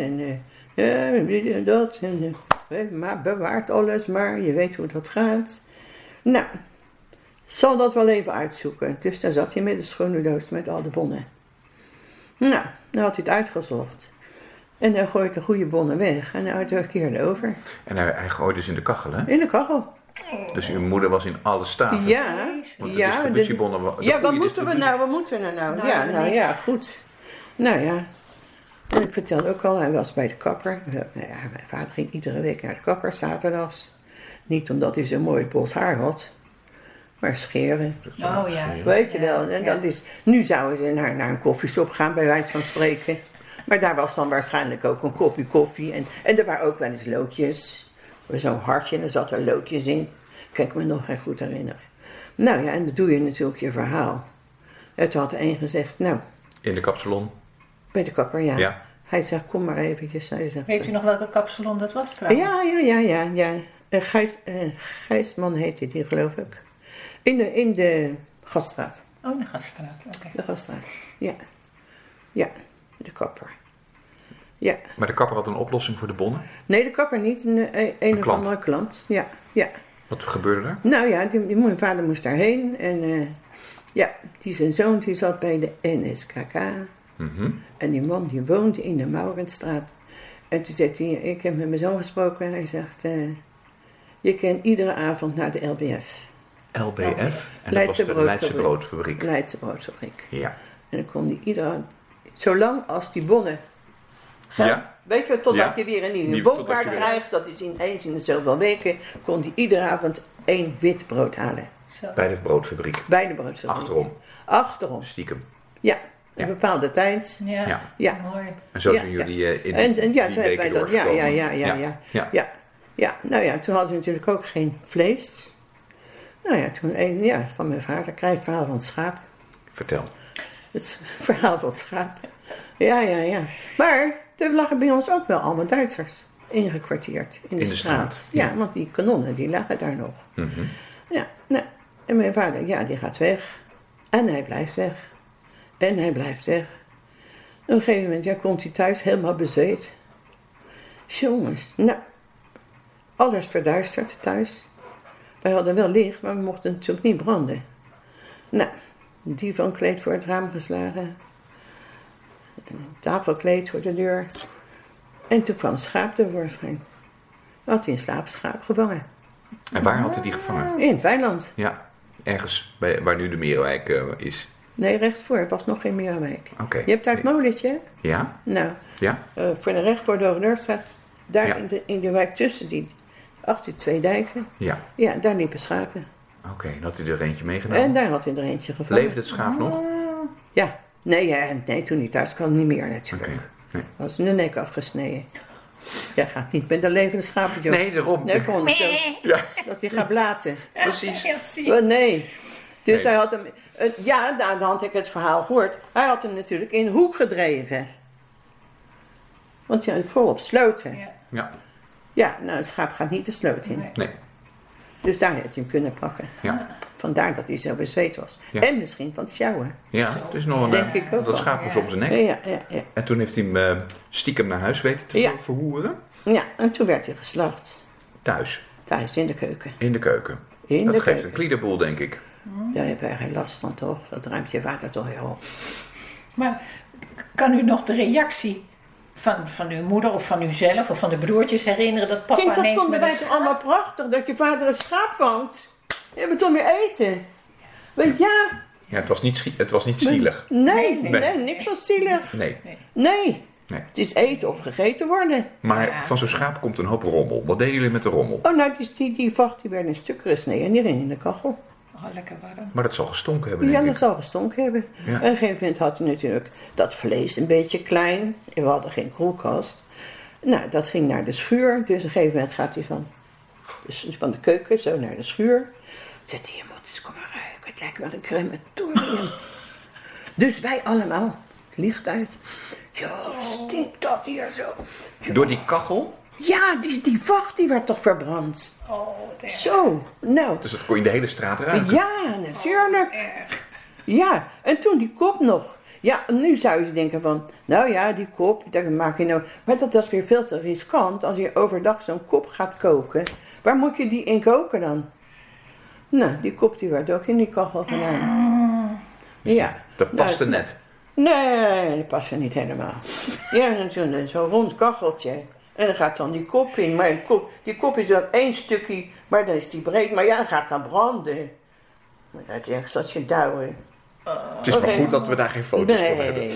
en dat. Maar bewaart alles maar, je weet hoe dat gaat. Nou, zal dat wel even uitzoeken. Dus daar zat hij met de schone doos met al de bonnen. Nou, dan had hij het uitgezocht. En dan gooit de goede bonnen weg en hij keerde over. En hij gooide ze in de kachel, hè? In de kachel. Dus uw moeder was in alle staten. Ja, Want de distributiebonnen... wat moeten we nou? Nou, Ja, niks. ja, goed. Nou ja. En ik vertelde ook al, hij was bij de kapper. Mijn vader ging iedere week naar de kapper, zaterdags. Niet omdat hij zo'n mooi bos haar had, maar scheren. Oh ja. Weet je Ja, wel. En ja. dat is, nu zouden ze naar een koffieshop gaan, bij wijze van spreken. Maar daar was dan waarschijnlijk ook een kopje koffie. En er waren ook wel eens loodjes. Zo'n hartje, en er zat er loodjes in. Kan ik me nog heel goed herinneren. Nou ja, en dan doe je natuurlijk je verhaal. En toen had de een gezegd, nou, In de kapsalon. bij de kapper, ja. Ja. Hij zegt, kom maar eventjes. Hij zegt, Weet u nog welke kapsalon dat was trouwens? ja. Gijsman heette die, geloof ik. In de Gaststraat. Oh, de Gaststraat. Oké. De Gaststraat, ja. Ja, de kapper. Ja. Maar de kapper had een oplossing voor de bonnen. Nee, de kapper niet. Een of klant. andere klant. Ja, ja. Wat gebeurde er? Nou ja, mijn vader moest daarheen. En zijn zoon die zat bij de NSKK. Mhm. En die man die woonde in de Mauritsstraat. En toen zegt hij, ik heb met mijn zoon gesproken. Hij zegt, je kan iedere avond naar de LBF. LBF. En dat was de Leidse Broodfabriek. Leidse Broodfabriek. Ja. En dan kon hij iedere... Zolang als die bonnen... Ja. Weet je, totdat Ja. je weer een nieuwe Totdat je bonkaart weer- krijgt. Dat is eens in de zoveel weken. Kon hij iedere avond 1 wit brood halen. Zo. Bij de broodfabriek. Bij de broodfabriek. Achterom. Achterom. Stiekem. Ja. Ja. Een bepaalde tijd. Ja. Ja. Ja. Mooi. En zo Ja, zijn jullie in En die ja, zo hebben wij weken dat. Ja. doorgekomen. Ja. Ja, nou ja, toen hadden we natuurlijk ook geen vlees. Nou ja, toen van mijn vader krijg ik het verhaal van het schaap. Vertel. Het verhaal van het schaap. Ja. Maar er lagen bij ons ook wel allemaal Duitsers ingekwartierd in de straat. Ja, want die kanonnen die lagen daar nog. Mhm. Ja, nou, en mijn vader, die gaat weg. En hij blijft weg. En hij blijft weg. Op een gegeven moment, komt hij thuis helemaal bezweet. Jongens, nou, alles verduisterd thuis. Wij hadden wel licht, maar we mochten natuurlijk niet branden. Nou, divankleed voor het raam geslagen. Een tafelkleed voor de deur. En toen kwam een schaap tevoorschijn. Had hij een slaapschaap gevangen. En waar had hij die gevangen? In het weiland. Ja. Ergens waar nu de Meerwijk is. Nee, recht voor. Het was nog geen Meerwijk. Oké. Je hebt daar het molentje. Ja? Nou, Ja? voor de recht voor de Hoognoordstraat. Daar Ja. in de wijk tussen achter die 2 dijken. Ja. Ja, daar liepen schapen. Oké, dan had hij er eentje meegenomen. En daar had hij er eentje gevangen. Leefde het schaap nog? Ja. Nee, toen niet thuis kwam niet meer natuurlijk. Oké. Nee. Was de nek afgesneden. Jij gaat niet met een levende schapen, joh. Nee, daarom. Nee, gewoon zo. Ja, Dat hij gaat blaten. precies. Ja, zie. Oh, nee. Dus Nee. hij had hem... dan had ik het verhaal gehoord. Hij had hem natuurlijk in een hoek gedreven. Want ja, volop sloten. Ja. Ja. Ja, nou, een schaap gaat niet de sloot in. Nee. Nee. Dus daar heeft hij hem kunnen pakken. Ja. Vandaar dat hij zo bezweet was. Ja. En misschien van het sjouwen. Ja, het is nog een... Denk ik ook dat wel. schaap was op zijn nek. Ja. En toen heeft hij hem stiekem naar huis weten te Ja. verhoeren. Ja, en toen werd hij geslacht. Thuis. Thuis in de keuken. In de keuken. In Dat de geeft keuken. een kliederboel, denk ik. Daar heb jij geen last van, toch? Dat ruimt je vader toch heel op. Maar kan u nog de reactie van uw moeder of van uzelf of van de broertjes herinneren dat papa Kind, dat ineens vonden met wij een toch allemaal prachtig, dat je vader een schaap vangt. Je hebt het toch weer eten. Want ja, Ja, het was niet zielig. nee, Nee. niks was zielig. Nee. Nee. Nee. Het is eten of gegeten worden. Maar Ja. van zo'n schaap komt een hoop rommel. Wat deden jullie met de rommel? Oh, nou, die vacht die werd in stukken gesneden en die ging in de kachel. Oh, lekker warm. Maar dat zal gestonken hebben, Ja, denk dat ik. zal gestonken hebben. Ja. En op een gegeven moment had hij natuurlijk dat vlees een beetje klein. En we hadden geen koelkast. Nou, dat ging naar de schuur. Dus op een gegeven moment gaat hij van de keuken zo naar de schuur. Zegt hij, je moet eens komen ruiken. Het lijkt wel een crematorium. Dus wij allemaal, licht uit. Ja, stinkt dat hier zo. Door die kachel? Ja, die vacht die werd toch verbrand. Oh, wat erg. Zo, nou. Dus dat kon je in de hele straat ruiken. Ja, natuurlijk. Erg. Ja, en toen die kop nog. Ja, nu zou je denken van, nou ja, die kop, daar maak je nou... Maar dat is weer veel te riskant als je overdag zo'n kop gaat koken. Waar moet je die in koken dan? Nou, die kop die werd ook in die kachel gedaan. Ja. Dat paste Nou, net. Nee, dat past er niet helemaal. Ja, en zo'n rond kacheltje. En dan gaat dan die kop in. Maar die kop is dan één stukje, maar dan is die breed. Maar ja, dan gaat dan branden. Maar dat is echt zat je douwen. Het is maar Oké. goed dat we daar geen foto's van hebben.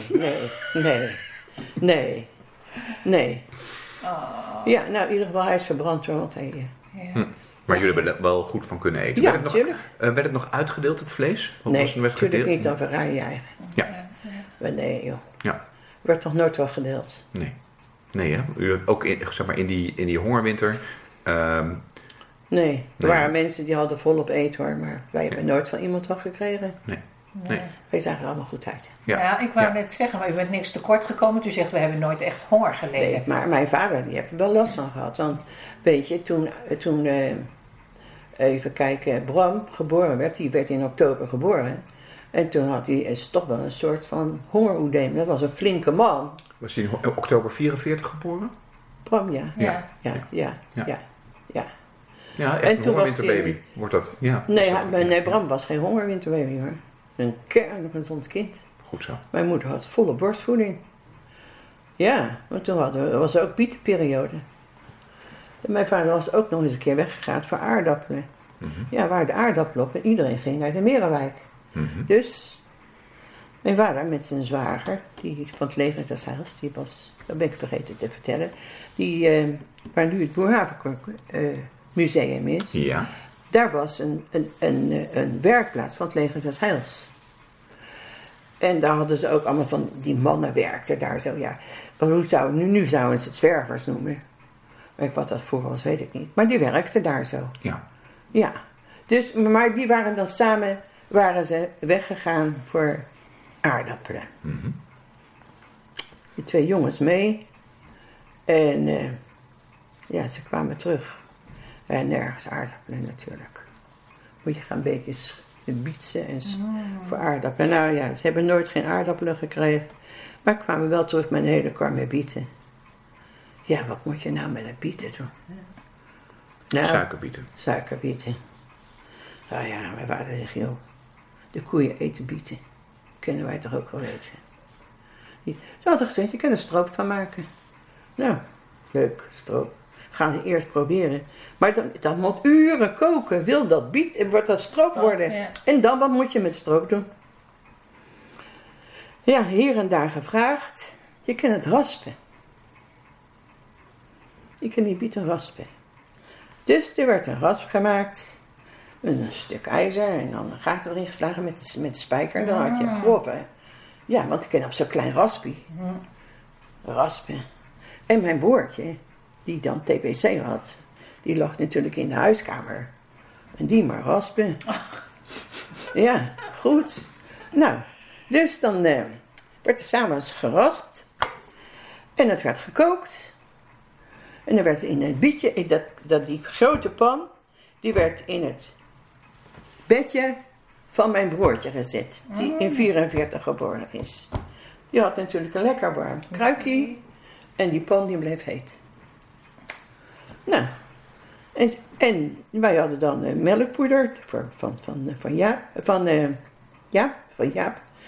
Nee. Ja, nou in ieder geval hij is verbrand door wat hij... Ja. Maar jullie hebben er wel goed van kunnen eten. Ja, werd, het natuurlijk. werd het nog uitgedeeld, het vlees? Wat Nee, was er werd natuurlijk gedeeld? niet, dan verraai je eigen. Ja, Maar nee joh, ja. werd toch nooit wel gedeeld. Nee. Nee, hè? Ook in, zeg maar, in die hongerwinter. Nee, er Nee. waren mensen die hadden volop eten hoor, maar wij hebben nooit van iemand wat gekregen. Nee. Wij zagen er allemaal goed uit. Ja, ik wou Ja. net zeggen, maar u bent niks tekort gekomen. U zegt, we hebben nooit echt honger geleden. Nee, maar mijn vader die heeft er wel last van gehad. Want weet je, toen even kijken, Bram geboren werd, die werd in oktober geboren. En toen had hij toch wel een soort van hongeroedeem. Dat was een flinke man. Was hij in oktober 44 geboren? Bram, ja. Ja. Ja. Ja, echt En een toen was hongerwinterbaby. Wordt dat? Ja. Nee, Bram was geen hongerwinterbaby hoor. Een kerngezond kind. Goed zo. Mijn moeder had volle borstvoeding. Ja, want toen was er ook bietenperiode. En mijn vader was ook nog eens een keer weggegaan voor aardappelen. Ja, waar de aardappelen op en iedereen ging naar de Merenwijk. Dus mijn vader met zijn zwager, die van het leger des Heils, die was, dat ben ik vergeten te vertellen, waar nu het Boerhavenkorp museum is, Ja. daar was een werkplaats van het leger des Heils. En daar hadden ze ook allemaal van, die mannen werkten daar zo, ja. Maar nu zouden ze het zwervers noemen. Maar wat dat vroeger was, weet ik niet. Maar die werkten daar zo. Ja. Ja. Dus, maar die waren dan samen, waren ze weggegaan voor aardappelen. Die twee jongens mee. En ja, ze kwamen terug. En nergens aardappelen natuurlijk. Moet je gaan een beetje bietsen en voor aardappelen. Nou ja, ze hebben nooit geen aardappelen gekregen. Maar kwamen wel terug met een hele kar met bieten. Ja, wat moet je nou met een bieten doen? Nou, Suikerbieten. suikerbieten. Nou ja, mijn vader zegt, joh, de koeien eten bieten. Kennen wij toch ook wel weten. Ze hadden gezegd, je kan er stroop van maken. Nou, leuk, stroop. Gaan ze eerst proberen. Maar dat moet uren koken. Wil dat wordt dat stroop worden. Ja. En dan, wat moet je met stroop doen? Ja, hier en daar gevraagd. Je kan het raspen. Je kan die bieten raspen. Dus er werd een rasp gemaakt. Een stuk ijzer en dan een gaten erin geslagen met de spijker. Dan had je grove. Ja, want ik ken op zo'n klein raspie. Raspen. En mijn broertje, die dan TBC had, die lag natuurlijk in de huiskamer. En die maar raspen. Ja, goed. Nou, dus dan werd er samen geraspt. En het werd gekookt. En er werd in het bietje, die grote pan, die werd in het bedje van mijn broertje gezet. Die in 44 geboren is. Die had natuurlijk een lekker warm kruikje. En die pan die bleef heet. Nou, en wij hadden dan melkpoeder van Jaap. Want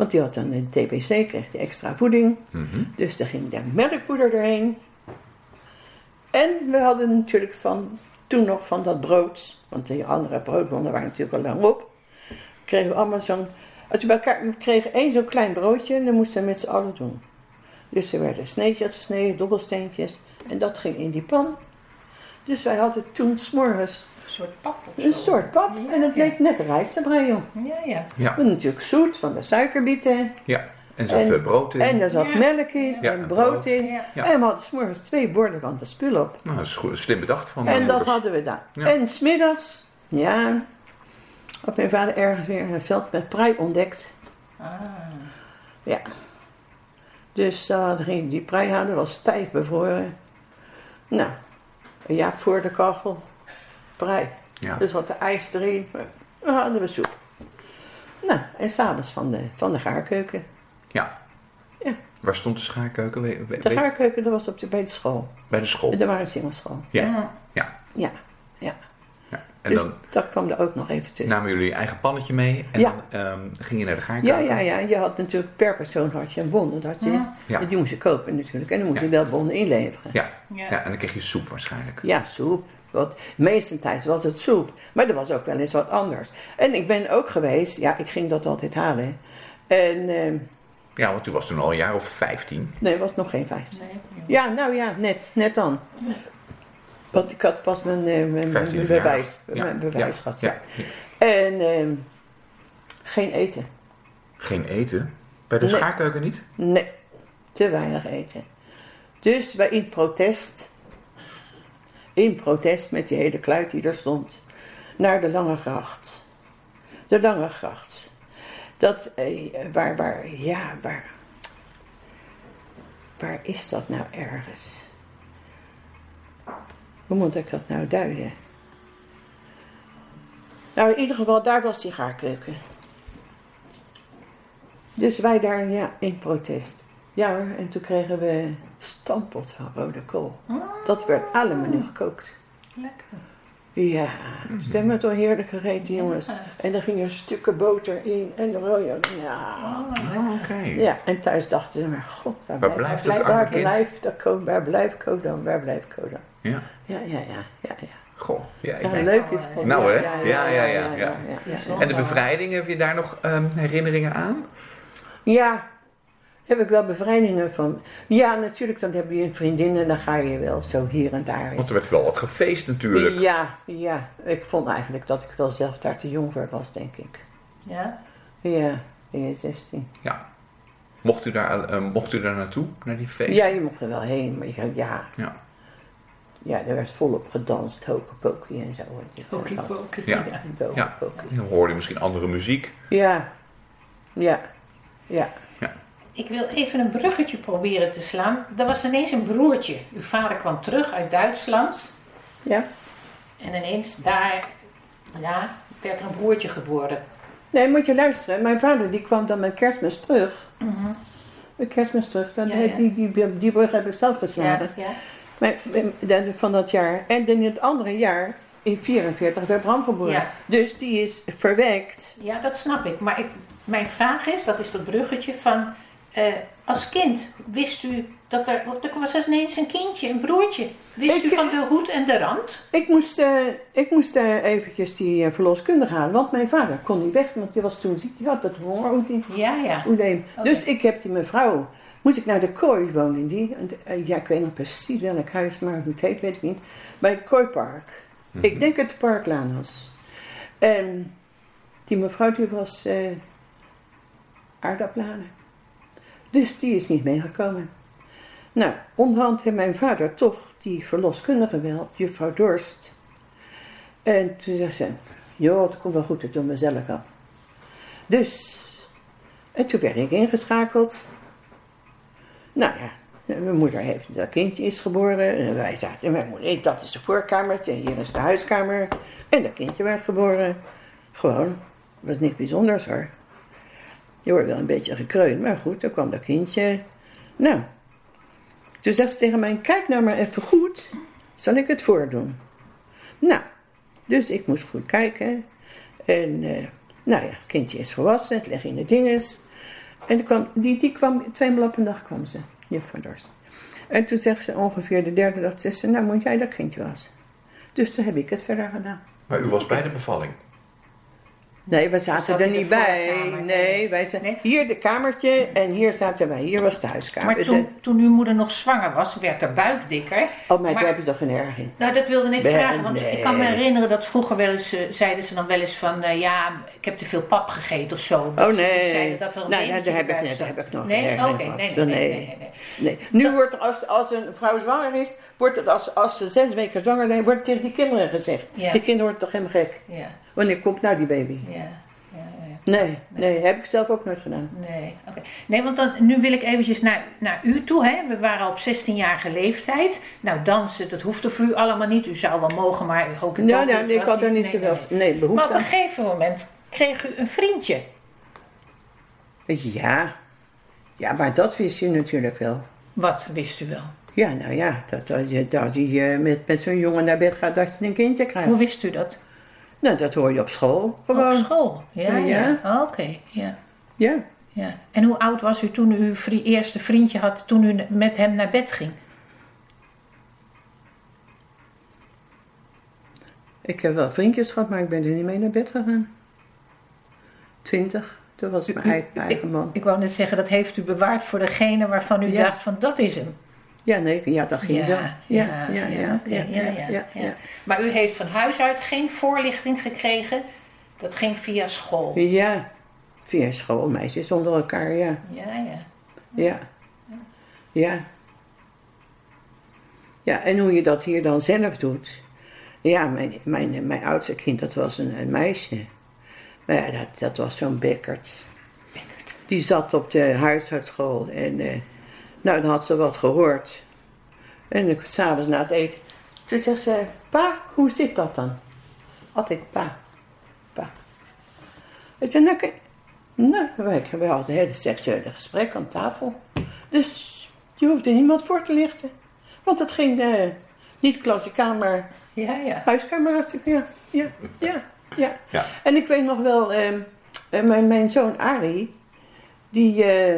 Want die had dan een TBC, kreeg die extra voeding. Dus daar ging daar melkpoeder doorheen. En we hadden natuurlijk toen nog van dat brood, want die andere broodbonnen waren natuurlijk al lang op. Kregen we allemaal zo'n, als we bij elkaar we kregen één zo'n klein broodje en dan moesten we met z'n allen doen. Dus er werden sneetjes gesneden, dobbelsteentjes. En dat ging in die pan. Dus wij hadden toen 's morgens Een soort pap of zo. een soort pap. Ja, En dat leek net rijstbrei, joh. Ja. Ja, En natuurlijk zoet van de suikerbieten. ja. En zat En- brood in. En daar zat Ja. melk in Ja, en brood in. Ja. Ja. En we hadden 's morgens 2 borden van de spul op. Nou, dat is goed, slim bedacht van En dat moeders. hadden we dan. Ja. En 's middags, ja, had mijn vader ergens weer een veld met prei ontdekt. Ah. Ja. Dus dan ging die prei houden, was stijf bevroren. Nou, een jaar voor de kachel, prei. Ja. Dus wat de ijs erin, dan hadden we soep. Nou, en s'avonds van de gaarkeuken. Ja. Ja. Waar stond de schaarkeuken? De gaarkeuken, dat was bij de school. Bij de school. En daar waren singelschool. Ja. Mm. Ja. Ja, ja. Ja. En Dus dan dat kwam er ook nog even tussen. namen jullie je eigen pannetje mee en Ja. dan ging je naar de gaarkeuken. Ja. Je had natuurlijk per persoon had je een bon. Dat had je, Ja. die moest je kopen natuurlijk. En dan moest je Ja. wel bonnen inleveren. Ja. Ja. Ja, en dan kreeg je soep waarschijnlijk. Ja, soep. Meestentijds was het soep. Maar er was ook wel eens wat anders. En ik ben ook geweest, ja, ik ging dat altijd halen. En, Ja, want u was toen al een jaar of 15. nee, het was nog geen 15. Nee, Ja, nou ja, net dan. Want ik had pas mijn 15 bewijs, jaar. mijn bewijs gehad. Ja. Ja. En geen eten. Geen eten? Bij de Nee. schaarkeuken niet? Nee, te weinig eten. Dus wij in protest met die hele kluit die er stond, naar de Lange Gracht. De Lange Gracht. Dat, waar is dat nou ergens? Hoe moet ik dat nou duiden? Nou, in ieder geval, daar was die gaarkeuken. Dus wij daar, ja, in protest. Ja hoor, en toen kregen we stampot van rode kool. Dat werd allemaal nu gekookt. lekker. Ja, het hebben we toch heerlijk gegeten, jongens. En er gingen stukken boter in en rode. Ja. Oh, oké. Ja, en thuis dachten ze, maar god, waar blijft blijft het waar arme kind? blijft dat komen? Waar blijft Kodan? Waar blijft Kodan? Ja. Ja. Goh. Ja, Ja, ik- leuk is het. Nou, hè? Ja. Ja. En de bevrijding, heb je daar nog herinneringen aan? Ja, heb ik wel bevrijdingen van. Ja, natuurlijk, dan heb je een vriendin en dan ga je wel zo hier en daar. Want er werd wel wat gefeest natuurlijk. Ja. Ik vond eigenlijk dat ik wel zelf daar te jong voor was, denk ik. Ja? Ja, ben je 16. Ja. Mocht u daar naartoe, naar die feest? Ja, je mocht er wel heen, maar ja, er werd volop gedanst, hokepokie en zo. Hockeypoker. Ja. Ja. Dan hoorde je misschien andere muziek. Ja. Ik wil even een bruggetje proberen te slaan. Er was ineens een broertje. Uw vader kwam terug uit Duitsland. Ja. En ineens daar, ja, werd er een broertje geboren. Nee, moet je luisteren. Mijn vader die kwam dan met Kerstmis terug. Met Kerstmis terug. Dan, Ja. Die brug heb ik zelf geslagen. Ja. Van dat jaar. En in het andere jaar, in 44, werd Bram geboren. Ja. Dus die is verwekt. Ja, dat snap ik. Maar mijn vraag is, dat is dat bruggetje van... als kind, wist u dat er was ineens een kindje, een broertje. Wist u van de hoed en de rand? Ik moest eventjes die verloskundige halen. Want mijn vader kon niet weg. Want die was toen ziek. Die had dat Ja. hongeroedeem. Oké. Dus ik heb die mevrouw... Moest ik naar de kooi wonen. Ik weet niet precies welk huis, maar hoe het heet weet ik niet. Bij het kooipark. Ik denk dat het Parklaan was. En die mevrouw die was aardappelen. Dus die is niet meegekomen. Nou, onderhand heeft mijn vader toch die verloskundige wel, juffrouw Dorst. En toen zei ze, joh, dat komt wel goed, dat doen we zelf wel. Dus, en toen werd ik ingeschakeld. Nou ja, mijn moeder heeft, dat kindje is geboren. En wij zaten, mijn moeder, dat is de voorkamertje, hier is de huiskamer. En dat kindje werd geboren. Gewoon, dat was niks bijzonders hoor. Je hoort wel een beetje gekreund, maar goed, dan kwam dat kindje. Nou, toen zegt ze tegen mij, kijk nou maar even goed, zal ik het voordoen? Nou, dus ik moest goed kijken. En, nou ja, het kindje is gewassen, het ligt in de dinges. En die kwam 2 maal op een dag kwam ze, juffrouw Dorst. En toen zegt ze ongeveer de 3e dag, zegt ze, nou moet jij dat kindje wassen. Dus toen heb ik het verder gedaan. Maar u was bij de bevalling? Nee, we zaten er niet bij. Nee, wij zaten hier de kamertje en hier zaten wij. Hier was de huiskamer. Maar toen uw moeder nog zwanger was, werd haar buik dikker. Oh, maar daar heb je toch geen erg in? Nou, dat wilde ik vragen, want ik kan me herinneren dat vroeger wel eens, zeiden ze dan wel eens van, ik heb te veel pap gegeten of zo. Oh nee, zeiden dat er daar heb ik nog nee? geen Oké, nee. Nu wordt er als een vrouw zwanger is, wordt het als ze 6 weken zwanger zijn, wordt het tegen die kinderen gezegd. Ja. Die kinderen worden toch helemaal gek? Ja. Wanneer komt nou die baby? Ja. Nee, heb ik zelf ook nooit gedaan. Nee, oké. Nee, want nu wil ik eventjes naar u toe. Hè. We waren op 16-jarige leeftijd. Nou, dansen, dat hoefde voor u allemaal niet. U zou wel mogen, maar u hoop ik ook niet. Ik had er niet zoveel behoefte Maar op een gegeven moment kreeg u een vriendje. Ja, maar dat wist u natuurlijk wel. Wat wist u wel? Ja, nou ja, dat je met zo'n jongen naar bed gaat, dat je een kindje krijgt. Hoe wist u dat? Nou, dat hoor je op school. Gewoon. Op school? Ja. Oké, ja. Ja. En hoe oud was u toen u uw eerste vriendje had, toen u met hem naar bed ging? Ik heb wel vriendjes gehad, maar ik ben er niet mee naar bed gegaan. 20, toen was mijn eigen man. Ik wou net zeggen, dat heeft u bewaard voor degene waarvan u dacht van, dat is hem. Ja, dat ging zo. Ja. Maar u heeft van huis uit geen voorlichting gekregen? Dat ging via school? Ja, via school, meisjes onder elkaar, ja. Ja, en hoe je dat hier dan zelf doet. Ja, mijn oudste kind, dat was een meisje. Maar ja, dat was zo'n Bekkert. Die zat op de huisartsschool en dan had ze wat gehoord. En s'avonds na het eten, toen zegt ze, pa, hoe zit dat dan? Altijd pa. Ik zei, we hadden hele seksuele gesprek aan tafel. Dus je hoefde niemand voor te lichten. Want het ging niet klassikamer, huiskamer. Ja. En ik weet nog wel, mijn zoon Arie, die,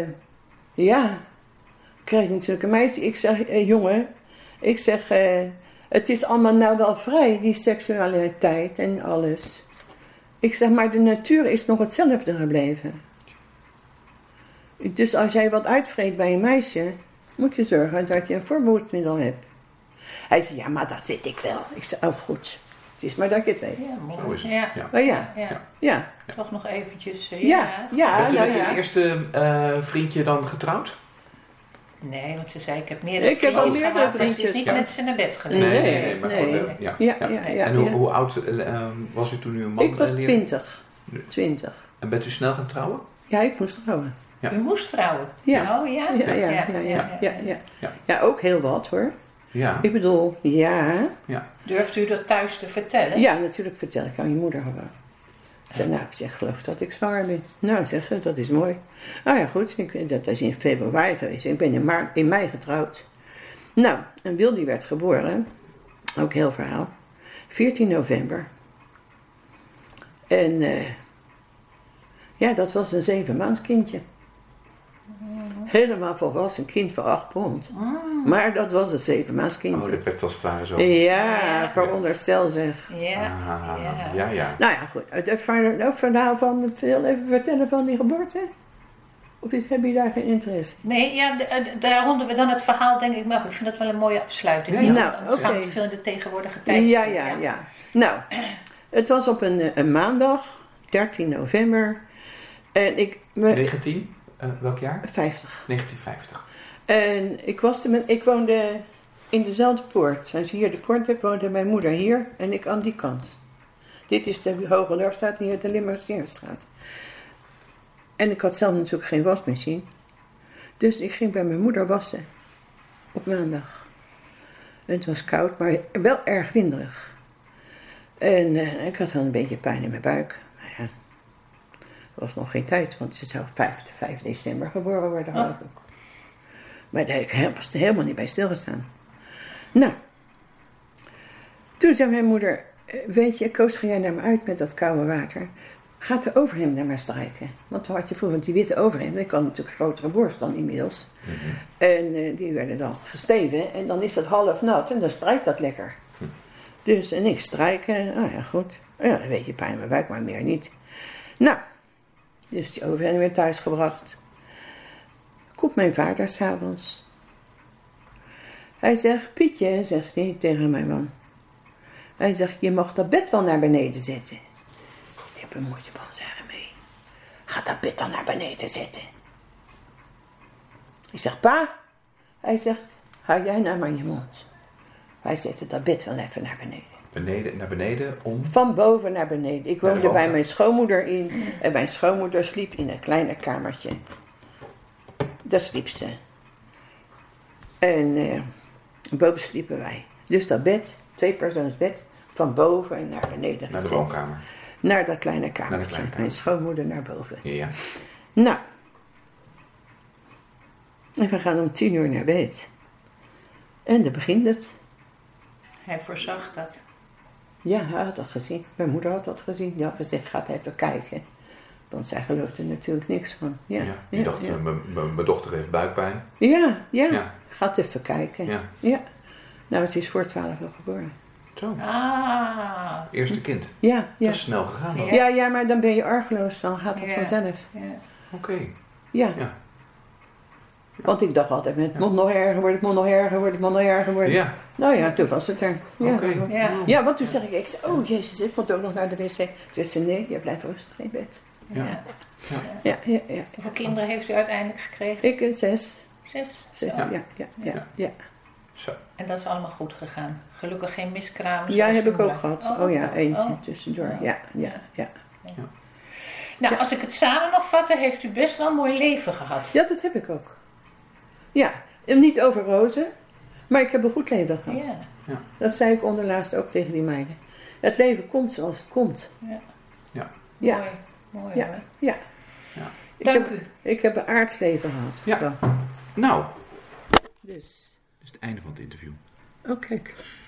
kreeg natuurlijk een meisje. Ik zeg, jongen, het is allemaal nou wel vrij, die seksualiteit en alles. Ik zeg, maar de natuur is nog hetzelfde gebleven. Dus als jij wat uitvreet bij een meisje, moet je zorgen dat je een voorbehoedsmiddel hebt. Hij zei, ja, maar dat weet ik wel. Ik zei, oh goed, het is maar dat je het weet. Ja, mooi. Zo is het. Ja. Toch nog eventjes. Bent u met uw eerste vriendje dan getrouwd? Nee, want ze zei, ik heb meerdere vriendjes gehad, dus het is niet met ze naar bed geweest. Nee, maar gewoon, En hoe oud was u toen u een man leerde? Ik was 20. En bent u snel gaan trouwen? Ja, ik moest trouwen. Ja. U moest trouwen? Ja. Oh ja? Ja, ook heel wat hoor. Ja. Ik bedoel, ja. Durft u dat thuis te vertellen? Ja, natuurlijk vertel ik aan je moeder gewoon. Ik zeg, geloof dat ik zwanger ben. Nou, zegt ze, dat is mooi. Nou ja, goed, dat is in februari geweest. Ik ben in mei getrouwd. Nou, en Wildy werd geboren. Ook heel verhaal. 14 november. En dat was een 7-maands kindje. Helemaal volwassen kind van 8 pond. Maar dat was een 7-maandje kindje. Oh, dat werd als het ware zo. Ja, veronderstel zeg. Ja. Nou ja, goed. Het verhaal van, even vertellen van die geboorte? Of heb je daar geen interesse? Nee, daar ronden we dan het verhaal denk ik. Maar ik vind dat wel een mooie afsluiting. Dan gaan we veel in de tegenwoordige tijd. Ja. Nou, het was op een maandag, 13 november. En 19? Welk jaar? 50. 1950. En ik woonde in dezelfde poort. Als je hier de poort hebt, woonde mijn moeder hier en ik aan die kant. Dit is de Hogendorpstraat, hier de Limburgseerstraat. En ik had zelf natuurlijk geen wasmachine. Dus ik ging bij mijn moeder wassen. Op maandag. En het was koud, maar wel erg winderig. En ik had dan een beetje pijn in mijn buik. Er was nog geen tijd, want ze zou 5 december geboren worden, geloof ik. Maar daar heb ik helemaal niet bij stilgestaan. Nou, toen zei mijn moeder, weet je, Koos, ga jij naar me uit met dat koude water. Gaat de overhemden maar strijken. Want toen had je vroeger die witte overhemden. Ik had natuurlijk grotere borst dan inmiddels. Mhm. En die werden dan gesteven. En dan is dat half nat en dan strijkt dat lekker. Dus, en ik strijken. Oh ja, goed. Ja, een beetje pijn in mijn buik, maar meer niet. Nou, dus die overhemden weer thuis gebracht. Komt mijn vader s'avonds. Hij zegt, Pietje, zegt hij tegen mijn man. Hij zegt, je mag dat bed wel naar beneden zetten. Ik heb een moedje van zeggen mee. Ga dat bed dan naar beneden zetten. Ik zeg, pa. Hij zegt, hou jij nou maar je mond. Hij zette dat bed wel even naar beneden. Naar beneden om... Van boven naar beneden. Ik woonde bij boven. mijn schoonmoeder in. En mijn schoonmoeder sliep in een kleine kamertje. Daar sliep ze. En boven sliepen wij. Dus dat bed, 2-persoonsbed, van boven naar beneden Naar de gezet. woonkamer. Naar dat kleine kamertje. kleine kamer. Mijn schoonmoeder naar boven. Ja. Nou. En we gaan om 10:00 naar bed. En dan begint het. Hij voorzag dat. Ja, hij had dat gezien. Mijn moeder had dat gezien. Die had gezegd, ga even kijken. Want zij geloofde er natuurlijk niks van. Ja, Die dacht, mijn dochter heeft buikpijn. Ja. Gaat even kijken. Ja. Nou, ze is voor 12 uur geboren. Zo. Ah. Eerste kind. Ja. Dat is snel gegaan dan. Ja, maar dan ben je argeloos. Dan gaat het Ja. vanzelf. Ja. Oké. Ja. Ja. Want ik dacht altijd, het moet nog erger worden, het moet nog erger worden, het moet nog erger worden. Ja. Nou ja, toen was het er. Ja. Oké. Ja. Ja, want toen zeg ik zei, oh jezus, ik moet ook nog naar de wc. Toen zei ze, nee, je blijft rustig in bed. Ja. Ja. Hoeveel kinderen heeft u uiteindelijk gekregen? Ik 6. 6. Ja. Zo. En dat is allemaal goed gegaan. Gelukkig geen miskramen. Ja, zoals heb ik ook vermoedelijk. gehad. Oh ja, eentje Oh. tussendoor. Ja. Nou, als ik het samen mag vatten, heeft u best wel een mooi leven gehad. Ja, dat heb ik ook. Ja, en niet over rozen, maar ik heb een goed leven gehad. Ja. Dat zei ik onderlaatst ook tegen die meiden. Het leven komt zoals het komt. Ja. Ja. Mooi Ja. hoor. Ja. Ja. Dank u. Ik heb een aardsleven gehad. Ja. Dan. Nou, Dus. dat is het einde van het interview. Oh, kijk.